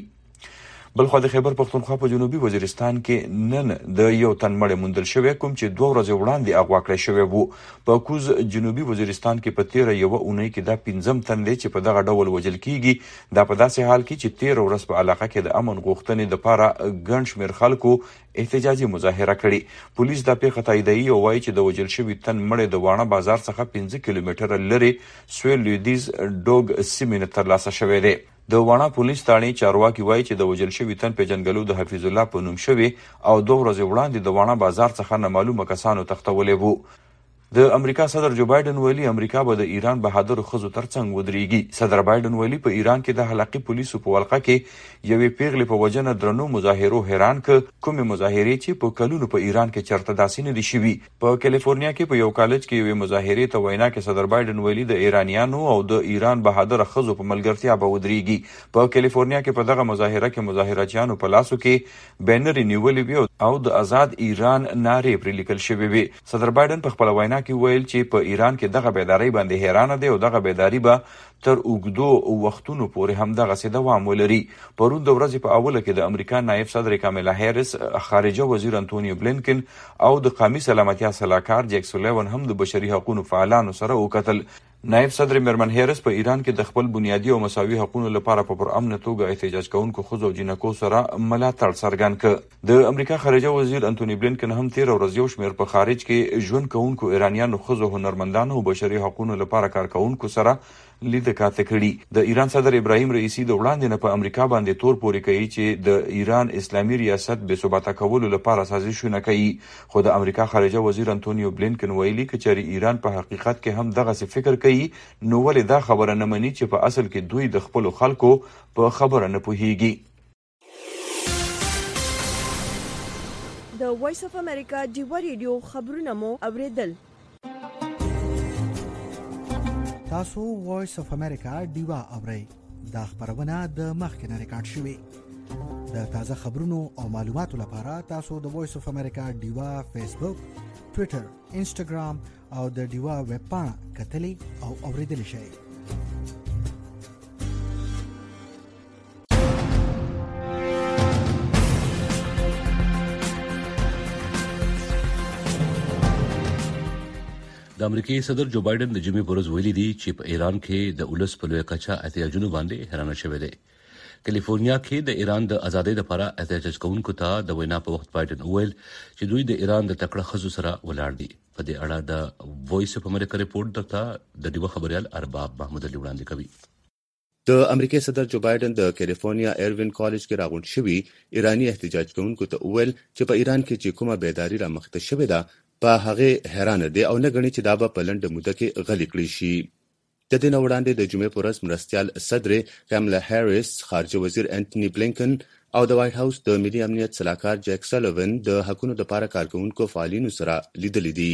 بلخوا د خیبر پښتونخوا په جنوبي وزیرستان کې نن د یو تن مړی موندل شوی کوم چې دوه ورځې وړاندې اغوا کړی شوی وو. په کوز جنوبي وزیرستان کې په تیره یوه اونۍ کې دا پنځم تن دی چې په دغه ډول وژل کیږي. دا په داسې حال کې چې تیره ورځ په علاقه کې د امن غوښتنې دپاره ګڼ شمېر خلکو احتجاجي مظاهره کړې. پولیس دا پیښه تاییدوي او وایي چې د وژل شوي تن مړی د واڼه بازار څخه پنځه کیلومتره لرې سویل لویدیځ ډوګ سیمې نه ترلاسه شوی دی. د واڼه پولیس تاڼې چارواکي وایي چې د وژل شوي تن پیژنګلو د حفیظ الله په نوم شوی او دوه ورځې وړاندې د واڼه بازار څخه نامعلومه کسانو تښتولی وو. د امریکا صدر جو بایدن ویلي امریکا به د ایران بهادرو ښځو ترڅنګ ودرېږي. صدر بایدن ویلي په ایران کې د حلقي پولیسو په ولقه کې یوې پیغلې په وجنه درنو مظاهرو حیران ک کومې مظاهرې چې په کلونو په ایران کې چرته داسې نه دي شوي. په کالیفورنیا کې په یو کالج کې یوې مظاهرې ته وینا کې صدر بایدن ویلي د ایرانیانو او د ایران بهادره ښځو په ملګرتیا به ودرېږي. په کالیفورنیا کې په دغه مظاهره کې مظاهرچیانو په لاسو کې بینرې نیولې وې او د آزاد ایران نارې پرې لیکل شوې وې. صدر بایدن په خپله وینا کې ویل چې په ایران کې دغه بیداری باندې حیرانه دی او دغه بیداری به تر اوږدو وختونو پورې هم دغسې دوام ولري. پرون د ورځې په اوله کې د امریکا نایب صدر کاملا هیرس، خارجه وزیر انتونیو بلینکن او د قومي سلامتیا سلاکار جیک سولیون هم د بشري حقوقو فعالانو سره وکتل. نایب صدر میرمن هیرس په ایران کې د خپل بنیادي او مساوي حقوقو لپاره په پرامن توګه احتجاج کوونکو ښځو او جنکو سره ملاتړ څرګند کړ. د امریکا خارجه وزیر انتونی بلینکن هم تیره ورځ یو شمېر په خارج کې ژوند کوونکو ایرانیانو ښځو، هنرمندانو او بشري حقوقو لپاره کار کوونکو سره لیده کاته کړي. د ایران صدر ابراهیم رئیسی د وړاندې نه په امریکا باندې تور پورې کوي چې د ایران اسلامي ریاست بې ثباته کولو لپاره سازشونه کوي. خو د امریکا خارجه وزیر انتونیو بلینکن ویلي که چېرې ایران په حقیقت کې هم دغسې فکر کوي نو ولې دا خبره نه مني چې په اصل کې دوی د خپلو خلکو په خبره نه پوهیږي. د وایس اف امریکا ډیوا ریډیو خبرونه مو اوریدل. تاسو وایس اف امریکا ډیوا اورئ. دا خبرونه د مخکنه ریکارډ شوې. د تازه خبرونو او معلوماتو لپاره تاسو د وایس اف امریکا ډیوا فیسبوک، ټوئیټر، انسټاګرام او د ډیوا ویب پاڼه کتلی او اوریدلی شئ. د امریکای صدر جو بایدن د جمعې پر ورځ ویلي دي چې په ایران کې د اولس په لویه کچه احتجاجونو باندې حیرانه شوی دی. کیلیفورنیا کې د ایران د ازادۍ لپاره احتجاج کوونکو ته د وینا په وخت بایدن وویل چې دوی د ایران د تکړه ښځو سره ولاړ دي. په دې اړه د وایس اف امریکا ریپورت درته د ډیوه خبريال ارباب محمود علي وړاندې کوي. د امریکای صدر جو بایدن د کیلیفورنیا ایروین کالج کې راغونډ شوی ایرانی احتجاج کوونکو ته وویل چې په ایران کې چې کومه بیداری را مخته شوې ده په هغه حیرانه دي او نه غني چې دا به په لنډه موده کې غلي کړی شي. د دې نه وړاندې د جمعې پر ورځ مرستيال صدر کاملا هریس، خارجه وزیر انټونی بلینکن او د وایټ هاوس د ملي امنیت صلاحکار جیک سلوون د حقونو لپاره کارکونکو فعالینو سره لیدل دي.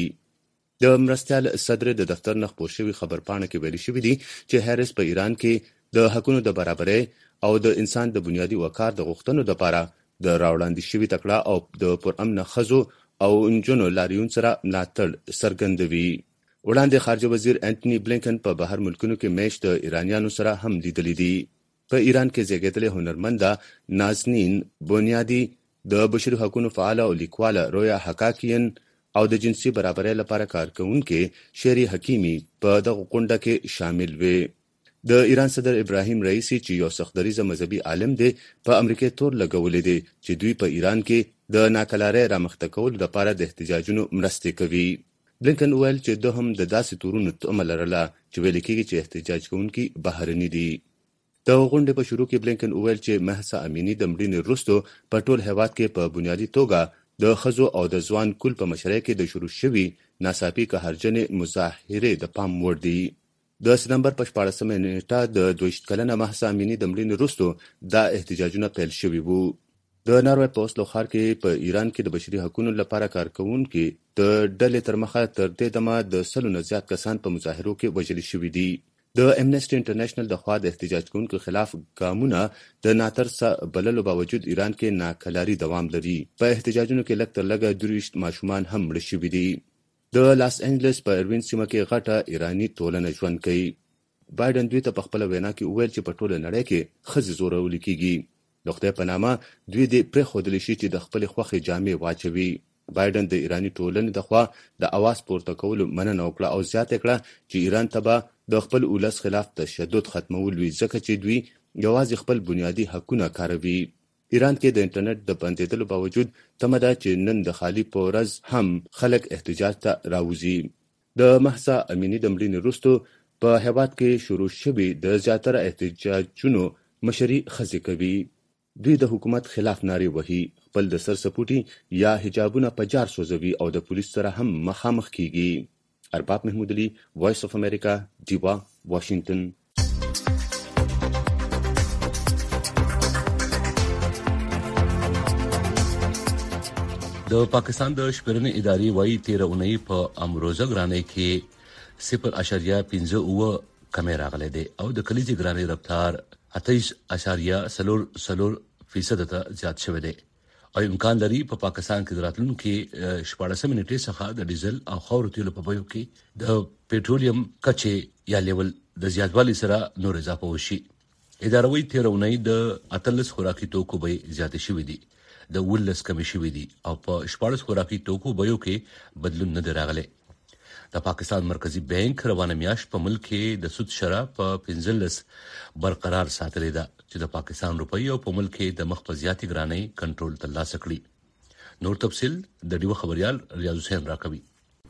د مرستيال صدر د دفتر نه خبر شوی خبرپاڼه کې ویل شوی دی چې هریس په ایران کې د حقونو د برابرۍ او د انسان د بنیادي وقار د غوښتنو لپاره د راوړاندې شوی تکړه او د پرامن خزو او انجونو لاریون سره ملاتړ څرګندوي. وړاندې خارجه وزیر انټونی بلینکن په بهر ملکونو کې میش د ایرانیانو سره هم لیدلې دي. په ایران کې زیږیدلې هنرمنده نازنین بنیادی، د بشري حقوقو فعال او لیکواله رویا حقاکین او د جنسي برابرۍ لپاره کارکونکو شری حکیمی په دغه غونډه کې شامل وي. د ایران صدر ابراهیم رئیسی چې یو سختدریزه مذهبي عالم دی په امریکا تور لګولې دي چې دوی په ایران کې د ناکلارۍ رامخته کولو لپاره د احتجاجونو مرسته کوي. بلینکن ویل چې د هم د داسې تورونو تمه لرله چې ویل کېږي چې احتجاج کوونکي بهرني دي. د غونډې په شروع کې بلینکن ویل چې مهسا امینی د مړینې وروسته په ټول هیواد کې په بنیادي توګه د ښځو او د ځوان کول په مشرۍ کې د شروع شوي ناڅاپي قهرجنې مظاهرې د پام وړ دي. د سپتمبر په شپاړسمه نیټه د دویشت کلنه مهسا امینی د مړینې وروسته دا احتجاجونه پیل شوي وو. د ناروې په اوسلو ښار کې په ایران کې د بشري حقوقو لپاره کارکونکو د ډلې تر مخه تر دې دمه د سلو نه زیات کسان په مظاهرو کې وژل شوي دي. د امنیسټي انټرنیشنل د خوا د احتجاج کوونکو خلاف ګامونه د ناترسه بللو باوجود ایران کې ناکلاري دوام لري. په احتجاجونو کې لږ تر لږه دویشت ماشومان هم مړه شوي دي. د لاس انجلس په ایروین سیمه کې غټه ایرانی ټولنه ژوند کوي. بایدن دوی ته په خپل وینا کې وویل چې په ټوله نړۍ کې ښځې زورول کېږي. د خدای په نامه دوی دې پرېښودلی شي چې د خپلې خوښې جامې واچوي. بایدن د ایرانی ټولنې د خوا د اواز پورته کولو مننه وکړه او زیاته کړه چې ایران ته به د خپل ولس خلاف تشدد ختمول وي ځکه چې دوی یوازې خپل بنیادي حقونه کاروي. ایران کې د انټرنیټ د بندیدلو باوجود تمه ده چې نن د خالی په ورځ هم خلک احتجاج ته راوځي. د مهسا امینی د مړینې وروسته په هیواد کې شروع شوي د زیاتره احتجاجونو مشري ښځې کوي. دوی د حکومت خلاف نارې وهي، خپل د سر سپوټي یا حجابونه په جار سوځوي او د پولیس سره هم مخامخ کیږي. ارباب محمود علي، وایس اف امریکا، ډیوا، واشنگټن. د پاکستان د شپږنې ادارې وايي تیر اونۍ په امروزه ګرانۍ کې صفر اشاریه پنځه اوه کمې راغلي دي او د کلیزي ګرانۍ رفتار اتیس اشاریه سلور سلور فیصد ته زیات شوی دی او امکان لري په پا پاکستان کې راتلونکي شپږم نیټې څخه د ډیزل او خاورو تیلو په بیو کې د پېټرولیم کچې یا لیول د زیاتوالي سره نور اضافه وشي. اداره وايي تیر اونۍ د اتلس خوراکي توکو به زیات شوی دي، د ولس کمی شوی دي او په شپږ خوراکي توکو بیو کې بدلون نه راغلی. د پاکستان مرکزی بانک روانه میاشت په ملک کې د سود شرح په پنځلس برقرار ساتلې ده چې د پاکستان روپۍ او په ملک کې د مخ په زیاتې ګرانۍ کنټرول ترلاسه کړي. نور تفصیل د ډیو خبريال ریاض حسین راکوي.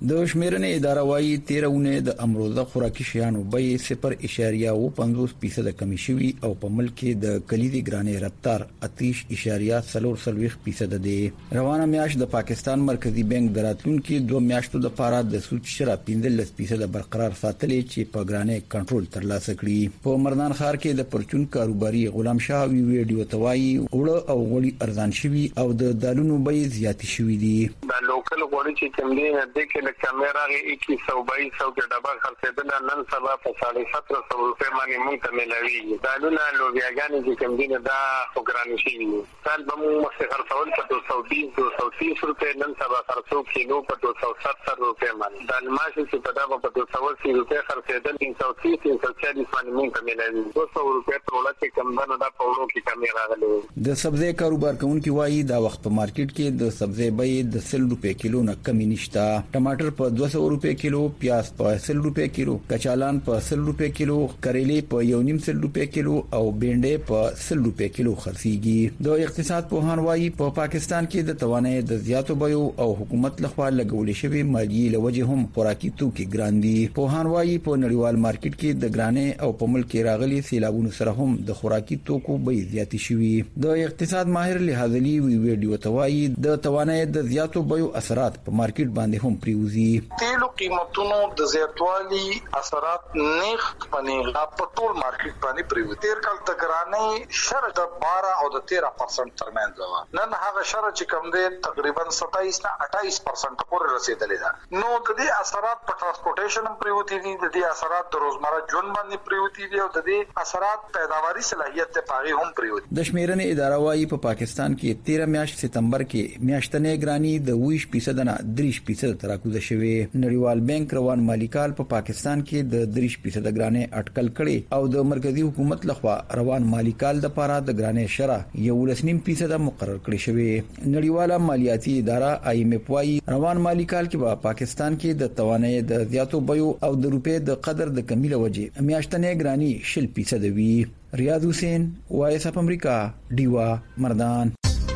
د شمیرنې اداره وايي تیرونه د امروزه خوراکي شیانو بیې صفر اشاریه و پنځوس فیصد کمی شوي او په ملک کې د کلیدي ګرانې رفتار اتیش اشاریه څلور څلوېښت فیصد دی. روانه میاشت د پاکستان مرکزی بانک د راتلونکي دوه میاشتو لپاره د سود شرح پنځلس فیصد برقرار ساتلې چې په ګرانې کنټرول ترلاسه کړي. په مردان ښار کې د پرچون کاروباري غلام شاه وی ویډیو توایي وړه او غوړي ارزان شوي او د دالونو بیې زیاتې شوي دي. د لوکل غوړي چې کوم دي نه د کې کیمرا غي اکیس سو بایس سو کې ډبا خرڅېدل نن سبا په ساڑھے سترہ سو روپے باندې مونږ ته ملوي. دالونه لوبیاګانې چې کوم دي نه دا فقران شي سال به موږ مخه خرڅول په دوه سو بیس دوه سو تیس روپے نن سبا خرڅو کیلو په دوه سو ستر روپے باندې. د الماس چې په دا په دوه سو اسی روپے خرڅېدل تین سو تیس تین سو چالیس باندې مونږ ته ملوي. دوه سو روپے ټوله چې کوم باندې دا په ورو کې کمی راغلی. د سبزی کاروبار کوونکي وایي دا وخت په مارکیټ کې د سبزی بیې د سل روپے کیلو نه کمی نشته. ټماټر په دوه سو روپے کیلو، پیاز په سل روپے کیلو، کچالان په سل روپے کیلو، کریلي په یو نیم سل روپے کیلو او بینډې په سل روپے کیلو خرڅيږي. د اقتصاد پوهان وایي په پاکستان کې د توانایي د زیاتو بیو او حکومت لخوا لګول شوی مالیې لوجه هم خوراکي توکي ګران دي. پوهان وایي په نړیوال مارکیټ کې د ګرانې او په ملک کې راغلي سیلابونو سره هم د خوراکي توکو بیې زیاتې شوي. د اقتصاد ماهر لحاظلی وی ویډیو توایي د توانایي د زیاتو بیو اثرات په مارکیټ باندې هم پریوزي. تیلو قیمتونو د زیاتوالي اثرات نیغ پنیغه په ټول مارکیټ باندې پریوزي. تیر کال د ګرانۍ شر د بارہ او د تیرہ پرسنټ ترمنځ و. نن هغه شر چې کوم دی تقریبا ستایس نه اٹھائیس پرسنټ پورې رسیدلې ده. نو د دې اثرات په ټرانسپورټیشن هم پریوتی دي، د دې اثرات د روزمره ژوند باندې پریوتی دي او د دې اثرات پیداواري صلاحیت ته پاغي هم پریوتی. د شمیرنې اداره وايي په پاکستان کې تیرہ میاشت ستمبر کې میاشتنې ګرانی د ویش فیصد نه دریش فیصد تراکوزه شوه. نړیوال بانک روان مالیکال په پاکستان کې د دریش فیصد ګرانې اټکل کړي او د مرکزی حکومت لخوا روان مالیکال د پاره د ګرانې شرح یو لسنیم فیصد مقرر کړی شوی. نړیواله مالیاتي اداره آی ایم ایف وايي روان مالیکال کې په پاکستان کې د توانایي د زیاتو بیو او د روپې د قدر د کمی لوجه میاشتنې ګرانی شل فیصد وی. ریاض حسین وایس اف امریکا ډیوا مردان.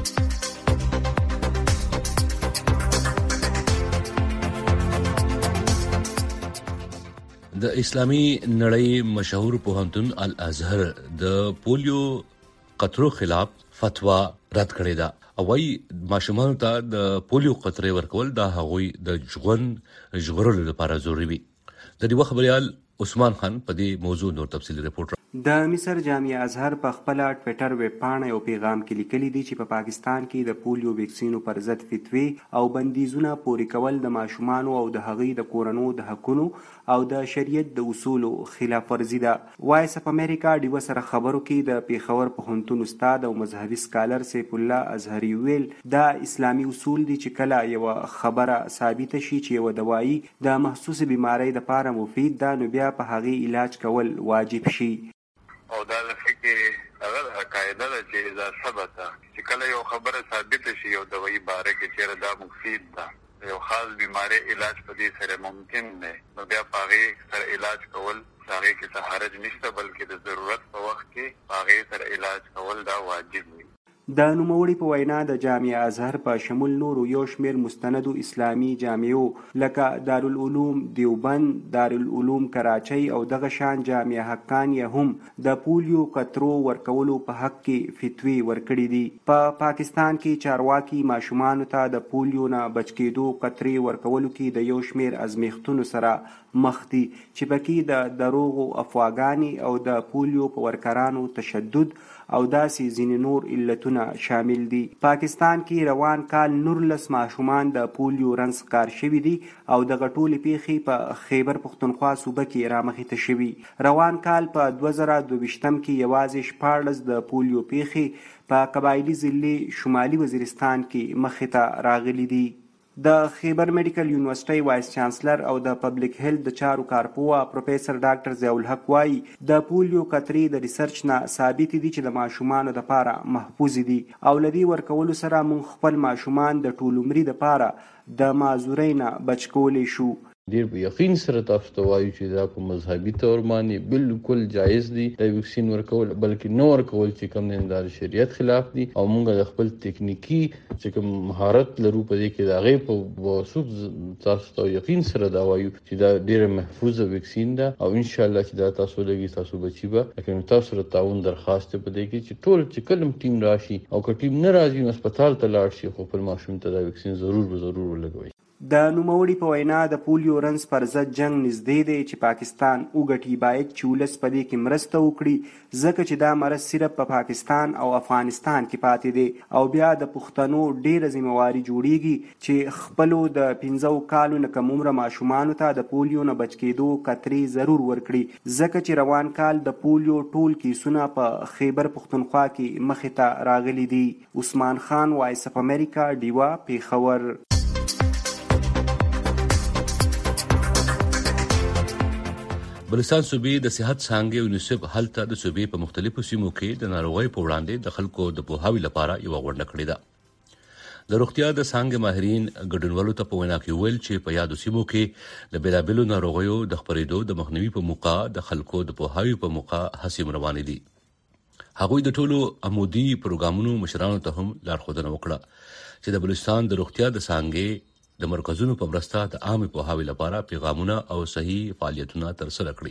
د اسلامي نړۍ مشهور پوهنتون الازهر د پولیو قطرو خلاف فتوا رد کړې ده او وايي ماشومان ته د پولیو قطرې ورکول د هغوی د ژوند ژغورلو لپاره ضروري وي. د دې خبريال عثمان خان په دې موضوع نور تفصیلی رپورټ. د مصر جامعه ازهر په خپل ټوئیټر ویب پاڼه یو پیغام کې لیکلي دي چې په پا پاکستان کې د پولیو ویکسینو پر ضد فتوی او بندیزونه پورې کول د ماشومان او د هغوی د کورنو د حقونو او د شریعت د اصولو خلاف ورزي ده. وایس اف امریکا ډیو سره خبرو کې د پیښور پوهنتون استاد او مذهبي سکالر سیف الله ازهری ویل دا اسلامي اصول دي چې کله یو خبره ثابت شي چې یو دوايي د محسوس بیماری د لپاره مفید ده نو بیا په هغه علاج کول واجب شي. او دا لکه هغه قاعده ده چې اذا ثبت چې کله یو خبره ثابت شي یو دوايي باره کې چې دا مفید ده یو خاص بیماری علاج په دې سره ممکن دی نو بیا پاره سره علاج کول هغه کې څه حرج نشته بلکې د ضرورت په وخت کې هغه سره علاج کول دا واجب دی. د نوموړي په وینا د جامعه ازهر په شمول نورو یو شمېر مستندو اسلامي جامعو لکه دارالعلوم دیوبند، دارالعلوم کراچۍ او دغه شان جامعه حقانیه هم د پولیو قطرو ورکولو په حق کې فتوی ورکړي دي. په پا پاکستان کې چارواکي ماشومانو ته د پولیو نه بچ کېدو قطرې ورکولو کې د یو شمېر ازمیښتونو سره مخ دي چې پکې د دروغو افواګانې او د پولیو په ورکرانو تشدد او داسې ځینې نور علتونه شامل دي. پاکستان کې روان کال نورلس ماشومان د پولیو رنځ ښکار شوي دي او دغه ټولې پیښې په خیبر پښتونخوا صوبه کې رامخې ته شوي. روان کال په دوه زره دوه ویشتم کې یوازې شپاړلس د پولیو پیښې په قبایلي ضلع شمالي وزیرستان کې مخې ته راغلي دي. د خیبر میډیکل یونیورسيټي وایس چانسلر او د پبلک هیلث د چارو کارپوه پروفیسور ډاکټر ضیاء الحق وايي د پولیو قطرې د ریسرچ نه ثابت دي چې د ماشومانو لپاره محفوظ دي او لدی ورکولو سره موږ خپل ماشومان د ټول عمر لپاره د معذورۍ نه بچ کولی شو. ډیر په یقین سره تاسو ته وایو چې دا په مذهبي تور باندې بالکل جایز دي د ویکسین ورکول، بلکې نو ورکول چې کوم نه د شریعت خلاف دي. او موږ د خپل ټکنیکی چې کوم مهارت لرو په دې کې دا غي په وسوب تاسو ته یقین سره دا وایو چې دا ډیر محفوظ ویکسین ده او ان شاء الله چې دا تاسو لګي تاسو بچي به. لکه تاسو سره تعاون درخواست په دې کې چې ټول چې کلم ټیم راشي او که ټیم نه راځي نو هسپتال ته لاړ شي خو په ماشوم ته دا ویکسین ضرور به ضرور ولګوي. د نوموړي په وینا د پولیو رنځ پر ضد جنگ نږدې دی چې پاکستان وګټي، باید چې ولس په دې کې مرسته وکړي ځکه چې دا مرض صرف په پا پاکستان او افغانستان کې پاتې دی. او بیا د پښتنو ډیره ذمہواري جوړیږي چې خپلو د پنځو کالو نه کم عمره ماشومانو ته د پولیو نه بچ کېدو کترې ضرور ورکړي ځکه چې روان کال د پولیو ټول کیسونه په خیبر پښتونخوا کې مخې ته راغلي دي. عثمان خان، وایس اف امریکا، ډیوا، پیښور. بلوچستان صوبې د صحت څانګې یونیسف هلته د صوبې په مختلفو سیمو کې د ناروغۍ په وړاندې د خلکو د پوهاوي لپاره یو غونډه کړې ده. د روغتیا د څانګې ماهرین ګډونوالو ته په وینا کې ویل چې په یادو سیمو کې د بیلابیلو ناروغیو د خپرېدو د مخنیوي په موقع د خلکو د پوهاوي په موقع هڅې روانې دي. هغوی د ټولو عمودي پروګرامونو مشرانو ته هم لارښودنه وکړه چې د بلوچستان د روغتیا د څانګې د مرکزونو په مرسته د عامه پوهاوي لپاره پیغامونه او صحیح فعالیتونه ترسره کړي.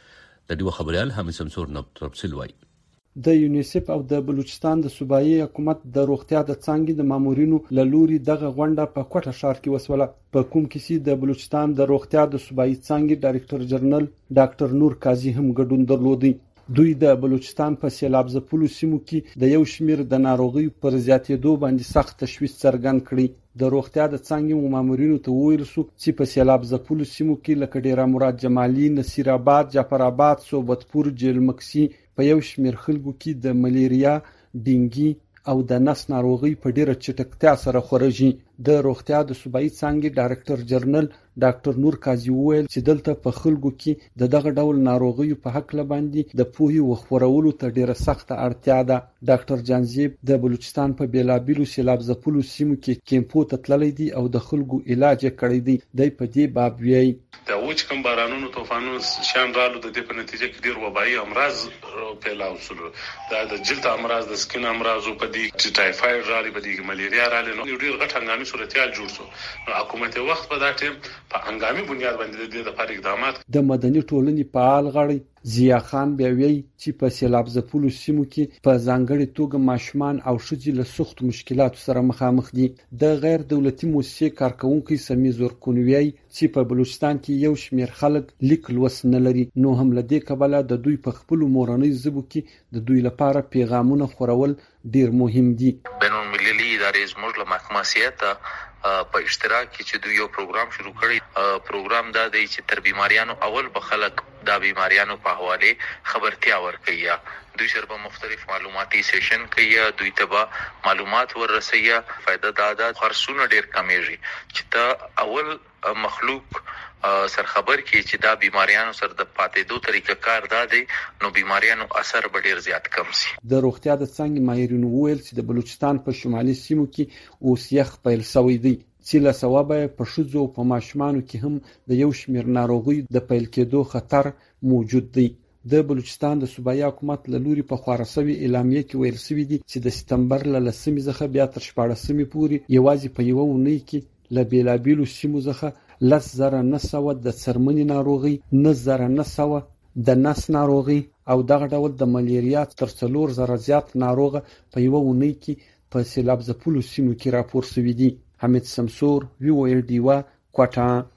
د دې خبريال حمید شمسور نو تفصیل وایي. د یونیسف او د بلوچستان د صوبایي حکومت د روغتیا د څانګې د مامورینو له لوري دغه غونډه په کوټه ښار کې وسوله. په کوم کې چې د بلوچستان د روغتیا د صوبایي څانګې ډایرکټر جنرال ډاکټر نور قاضي هم ګډون درلودي. دوی د بلوچستان په سیلاب ځپلو سیمو کې د یو شمیر د ناروغي پر زیاتېدو باندې سخت تشویش څرګند کړي. د روغتیا د څانګې مامورینو ته وویل شو چې په سیلاب ځپلو سیمو کې لکه ډیره مراد جمالي، نصیر آباد، جعفر آباد، صوبتپور، جیل مکسي په یو شمیر خلکو کې د ملیریا، ډینګي او د نس ناروغي په ډیره چټکتیا سره خورجي. د روغتیا د صوبایي څانګې ډایرکټر جنرال ډاکټر نور قاضي وویل چې دلته په خلکو کې د دغه ډول ناروغیو په حق لباندې د پوهې وخورولو ته ډیره سخته اړتیا ده. ډاکټر جانزیب د بلوچستان په بیلابیلو سیلاب ځپلو سیمو کې کیمپو ته تللی دی او د خلکو علاج یې کړی دی. دی په دې باب وایي د وچ کم بارانونو طوفانونو شان رالو د دې په نتیجه کې ډیر وبایي امراض پیلاو شول. دا د جلد امراض، د سکین امراض په دې چې ټایفاید رالي، په دې کې ملیریا رالي، نو ډیر غټ هنګامي صورتحال جوړ شو. نو حکومت وخت په دا ټیم په هنګامي بنیاد باندې د لپاره اقدامات. د مدني ټولنې فعال غړي ضیا خان بیا وایي چې په سیلاب ځپلو سیمو کې په ځانګړي توګه ماشومان او ښځې له سختو مشکلاتو سره مخامخ دي. د غیر دولتي موسسې کارکونکي سمیز ورکون وایي چې په بلوچستان کې یو شمیر خلک لیک لوست نه لري، نو هم له دې کبله د دوی په خپلو مورنۍ ژبو کې د دوی لپاره پیغامونه خورول ډیر مهم دي. بین المللي ادارې زموږ له محکمه سیاست په اشتراک کې چې دوی یو پروګرام شروع کړی. پروګرام دا دی چې تر بیماریانو اول به خلک دا بیماریانو په حواله خبرتیا ورکړي. دوی سره په مختلف معلوماتي سیشن کوي، دوی ته به معلومات ورسوي. فائدہ دا ده خرڅونه ډیر کمیږي چې ته اول مخلوق سر خبر کی چې دا بیماریانو سره د پاتېدو طریقه کار دا دی، نو بیماریانو اثر به ډیر زیات کم شي. د روغتیا د څنګه ماهرینو وویل چې د بلوچستان په شمالي سیمو کې اوس یخ پیل شوی دی چې له ثوابه په شذو او په ماشومانو کې هم د یو شمیر ناروغي د پیل کېدو خطر موجود دی. د بلوچستان د صوبایي حکومت له لوري په خوارسوي اعلامیه کې ویل شوی دی چې د سپتمبر له لسمې څخه بیا تر شپاړسمې پورې یوازې په یوه اونۍ کې له بیلابیلو سیمو څخه لس زره نه سوه د څرمنې ناروغي، نه زره نه سوه د نس ناروغي او دغه ډول د ملیریا تر څلور زره زیات ناروغه په یوه اونۍ کې په سیلاب ځپلو سیمو کې راپور شوي دي. حمید شمسور، وی او ال ډیوا، کوټه.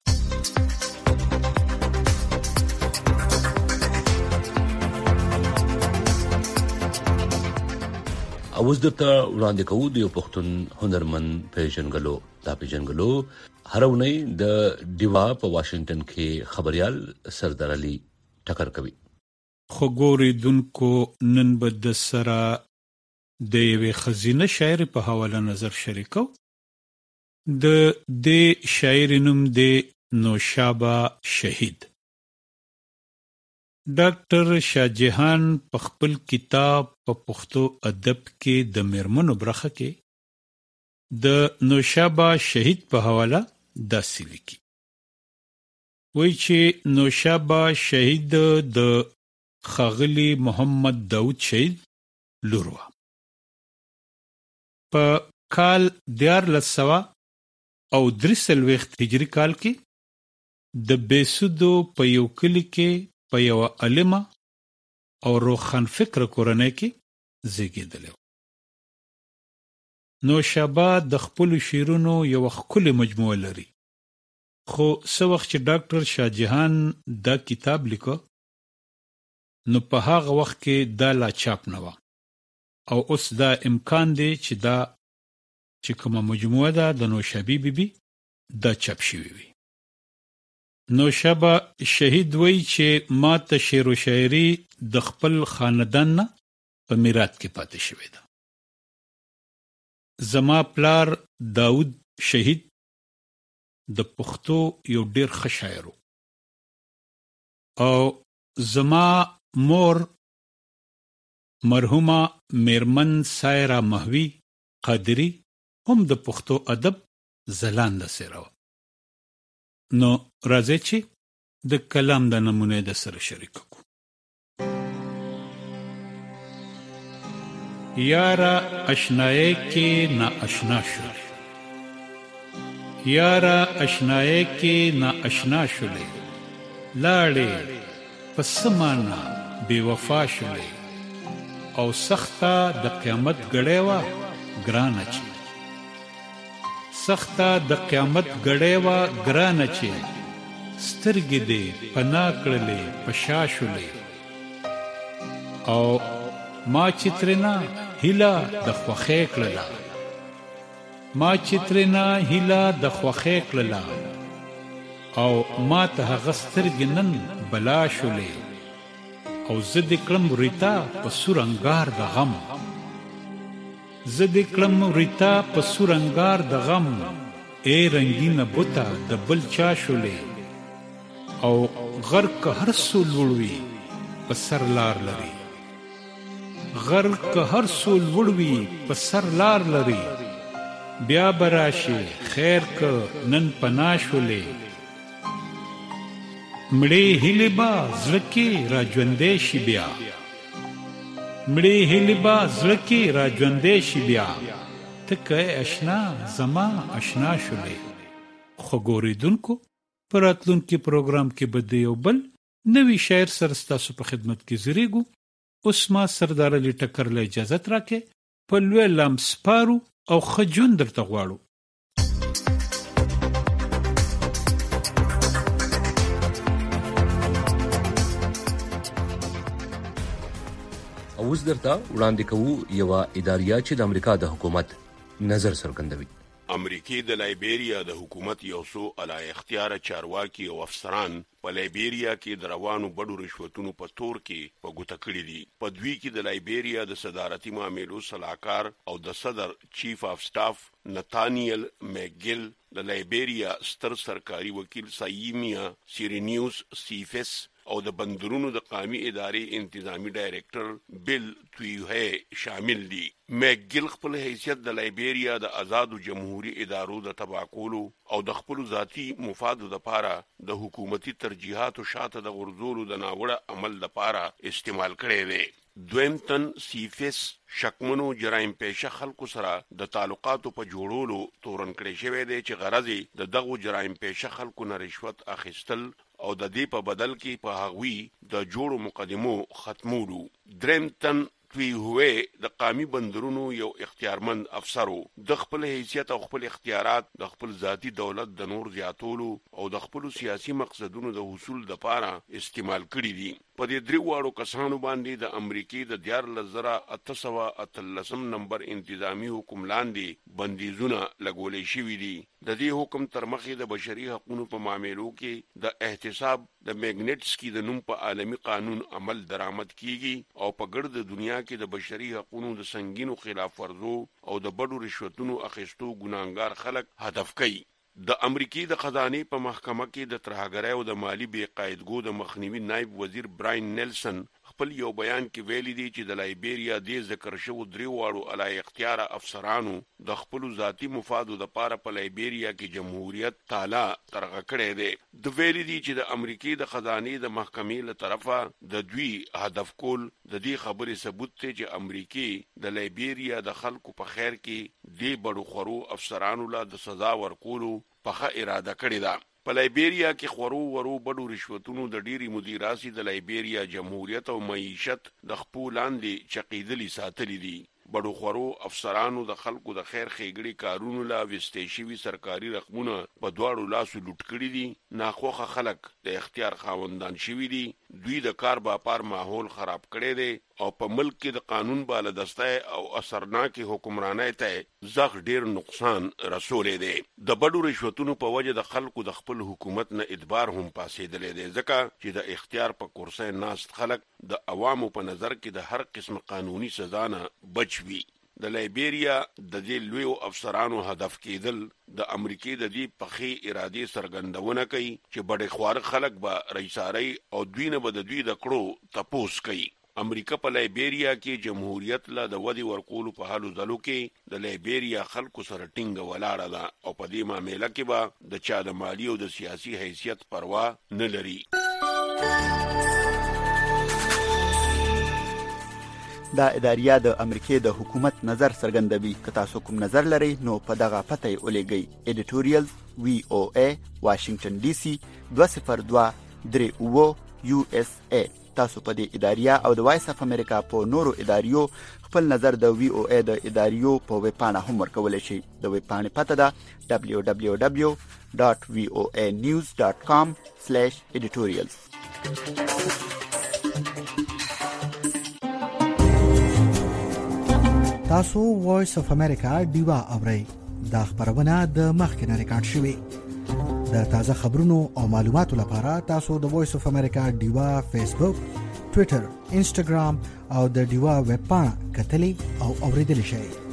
اوس درته وړاندې کوو د یو پښتون هنرمند پیژنګلو. دا پیژنګلو هر اونۍ د ډیوا په واشنگټن کې خبريال سردار علي ټکر کوي. خو ګوري دونکو نن به د سره د یوې خزینه شاعر په حواله نظر شریکو. د دې شاعر نوم دی نوشابه شهید. ډاکټر شاهجهان په خپل کتاب په پښتو ادب کې د میرمنو برخه کې د نوشابه شهید په حواله داسې لیکي. وای چې نوشابه شهید د ښاغلي محمد داود شهید لور وه. په کال دیارلس سوه او درې څلوېښت هجري کال کې د بیسودو په یو کلي کې په یوه عالمه او روښان فکره کورنۍ کې زیږېدلی و. نوشابه د خپلو شعرونو یوه ښکلې مجموعه لري، خو څه وخت چې ډاکټر شاه جهان دا کتاب لیکه نو په هغه وخت کې دا لا چاپ نه وه، او اوس دا امکان دی چې دا چې کومه مجموعه ده د نوشابې بیبي دا چاپ شوی وي. نوشابه شهید وایي چې ما ته شعر و شاعري د خپل خاندان نه په میراث کې پاتې شوې ده. زما پلار داود شهید د پښتو یو ډیر ښه شاعر و، او زما مور مرحومه میرمن سایرا مهوی قادری هم د پښتو ادب ځلانده څیره وه. نو راځئ چې د کلام د نمونې د سره شریکه کړو. یارا اشنایی کې نا اشنا شولې، یارا اشنایی کې نا اشنا شولې، لاړې په څه معنا بې وفا شولې، او سخته د قیامت ګړۍ وه ګرانه چې، سخته د قیامت ګړۍ وه ګرانه چې، سترګې دې پناه کړلې په شا شولې، او ما چې ترېنه هیله د خوښۍ کړله، ما چې ترېنه هیله د خوښۍ کړله، او ما ته هغه سترګې نن بلا شولې، او زه دې کړم ریتا په سور انګار د غم، زه دې کړم ریتا په سور انګار د غم، ای رنګینه بوته د بل چا شولې، او غر که هر څو لوړ وي په سر لار لري، غر که هر څو لوړ وي په سر لار لري، بیا به راشي خیر که نن پناه شولې، مړې هیلې به زړه کې را ژوندی شي بیا، مړې هیلې به زړه کې را ژوندی شي بیا، ته که اشنا زما اشنا شولې. خو ګورېدونکو په راتلونکي پروګرام کې به د یو بل نوي شاعر سره ستاسو په خدمت کې زیږېږو. اوس ما سردار علي ټکر له اجازت راکې، په لوی لام سپارو او ښه ژوند درته غواړو. اوس درته وړاندې کوو یوه اداریه چې د امریکا د حکومت نظر څرګندوي. امریکای د لایبیریا د حکومت یو څو اعلی اختیار چارواکي او افسران په لایبیریا کې د روانو بډو رشوتونو په تور کې په ګوته کړي دي. په دوی کې د لایبیریا د صدارتي معاملو صلاحکار او د صدر چیف اف سټاف نتانیل میګل، د لایبیریا ستر سرکاري وکیل سایمیا سیرینیوس سیفس او د بندرونو د قومي ادارې انتظامی ډایریکټر بیل تویوهی شامل دي. میګل خپل حیثیت د لایبیریا د آزادو جمهوریت ادارو د تباه کولو او د خپل ذاتی مفادو لپاره د حکومتي ترجیحاتو شاته د غورځولو د ناوړه عمل لپاره استعمال کړي دي. دویم تن سیفس شکمنو جرایم پیشه خلکو سره د تعلقاتو په جوړولو تورن کړی شوی دی چې غرض د دغو جرایم پیشه خلکو نه رشوت اخیستل او د دې په بدل کې په هغوی د جوړو مقدمو ختمولو. دریم تن توی هوی د قومي بندرونو یو اختیارمند افسرو، د خپل حیثیت او خپل اختیارات د خپل ذاتی دولت د نور زیاتولو او د خپل سیاسي مقصدونو د حصول لپاره استعمال کړي دي. په دې درې واړو کسانو باندې د امریکای د دیارلس زره اته سوه اتلسم نمبر انتظامی حکم لاندې بندیزونه لګولې شوي دي. د دې حکم تر مخې د بشري حقوقو په معاملو کې د احتساب د میګنټسکي د نوم په عالمي قانون عمل درآمد کیږي او په ګرد دنیا کې د بشري حقوقو د سنگینو خلاف ورزو او د بډو رشوتونو اخیستو ګناهګار خلک هدف کوي. د امریکای د خزانه په محکمه کې د ترهګرۍ او د مالی بې قاعدګو د مخنیوي نائب وزیر براین نیلسن خپل یو بیان کې ویلي دي چې د لایبیریا د ذکر شوو درې واړو اعلی اختیار افسرانو د خپل ذاتی مفادو د پاره په لایبیریا کې جمهوریت تعالی ترغه کړی دی. د ویلي دي چې د امریکای د خزانه د محکمې له طرفه د دوی هدف کول د دې خبرې ثبوت دی چې امریکای د لایبیریا د خلکو په خیر کې دی بڑو خورو افسرانو لا د سزا ورکولو په اراده کړی ده. په لایبیریا کې خورو ورو بډو رشوتونو د ډيري مدیراسي د لایبیریا جمهوریت او معیشت د خپل لاندې چقیدلی ساتلی دي. بډو خورو افسرانو د خلکو د خیر خېګړي کارونو لا وستېشوي سرکاري رقمونه په دواړو لاسو لوټ کړي دي. ناخوخه خلک د اختیار خاوندان شوي دي. دوی د کار باپار ماحول خراب کړي دي او په ملک کې د قانون بالادسته او اثرناکي حکمرانۍ ته زغ ډیر نقصان رسولې دي. د بډو رشوتونو په وجه د خلکو د خپل حکومت نه ادبار هم پاسېدلې دي ځکه چې د اختیار په کرسۍ ناست خلک د عوامو په نظر کې د هر قسم قانوني سزا نه بچوي. د لایبیریا د دې لوی افسرانو هدف کېدل د امریکای د دې پخې ارادې سرګندونه کوي چې بډې خوار خلک به رئیساري او دوی نه به د دوی د کړو تپوس کوي. امریکا په لایبیریا کې جمهوریت لا د ودی ورکول په حالو ځلو کې د لایبیریا خلکو سره ټینګ ولاړه ده او په دې معاملې کې به د چا د مالی او د سیاسي حیثیت پروا نه لري. دا اداریه د امریکای د حکومت نظر څرګندوي. که تاسو کوم نظر لرئ نو په دغه پته یې ولېږئ. ایډیټوریال وی او ای واشنگټن ډي سي دوه صفر دوه درې اوه یو اس ای. تاسو په دې اداریه او د وایس اف امریکا په نورو اداریو خپل نظر د وی او ای د اداریو په ویب پاڼه هم ورکولی شئ. د ویب پاڼې پته ده دبلیو دبلیو دبلیو ډاټ وی او ای نیوز ډاټ کام سلیش ایډیټوریالز. تاسو وایس اف امریکا ډیوا اورئ. دا خبرونه د مخکنه ریکارډ شوې. د تازه خبرونو او معلوماتو لپاره تاسو د وایس اف امریکا ډیوا فیسبوک، ټوئیټر، انسټاګرام او د ډیوا ویب پاڼه کتلی او اوریدلی شئ.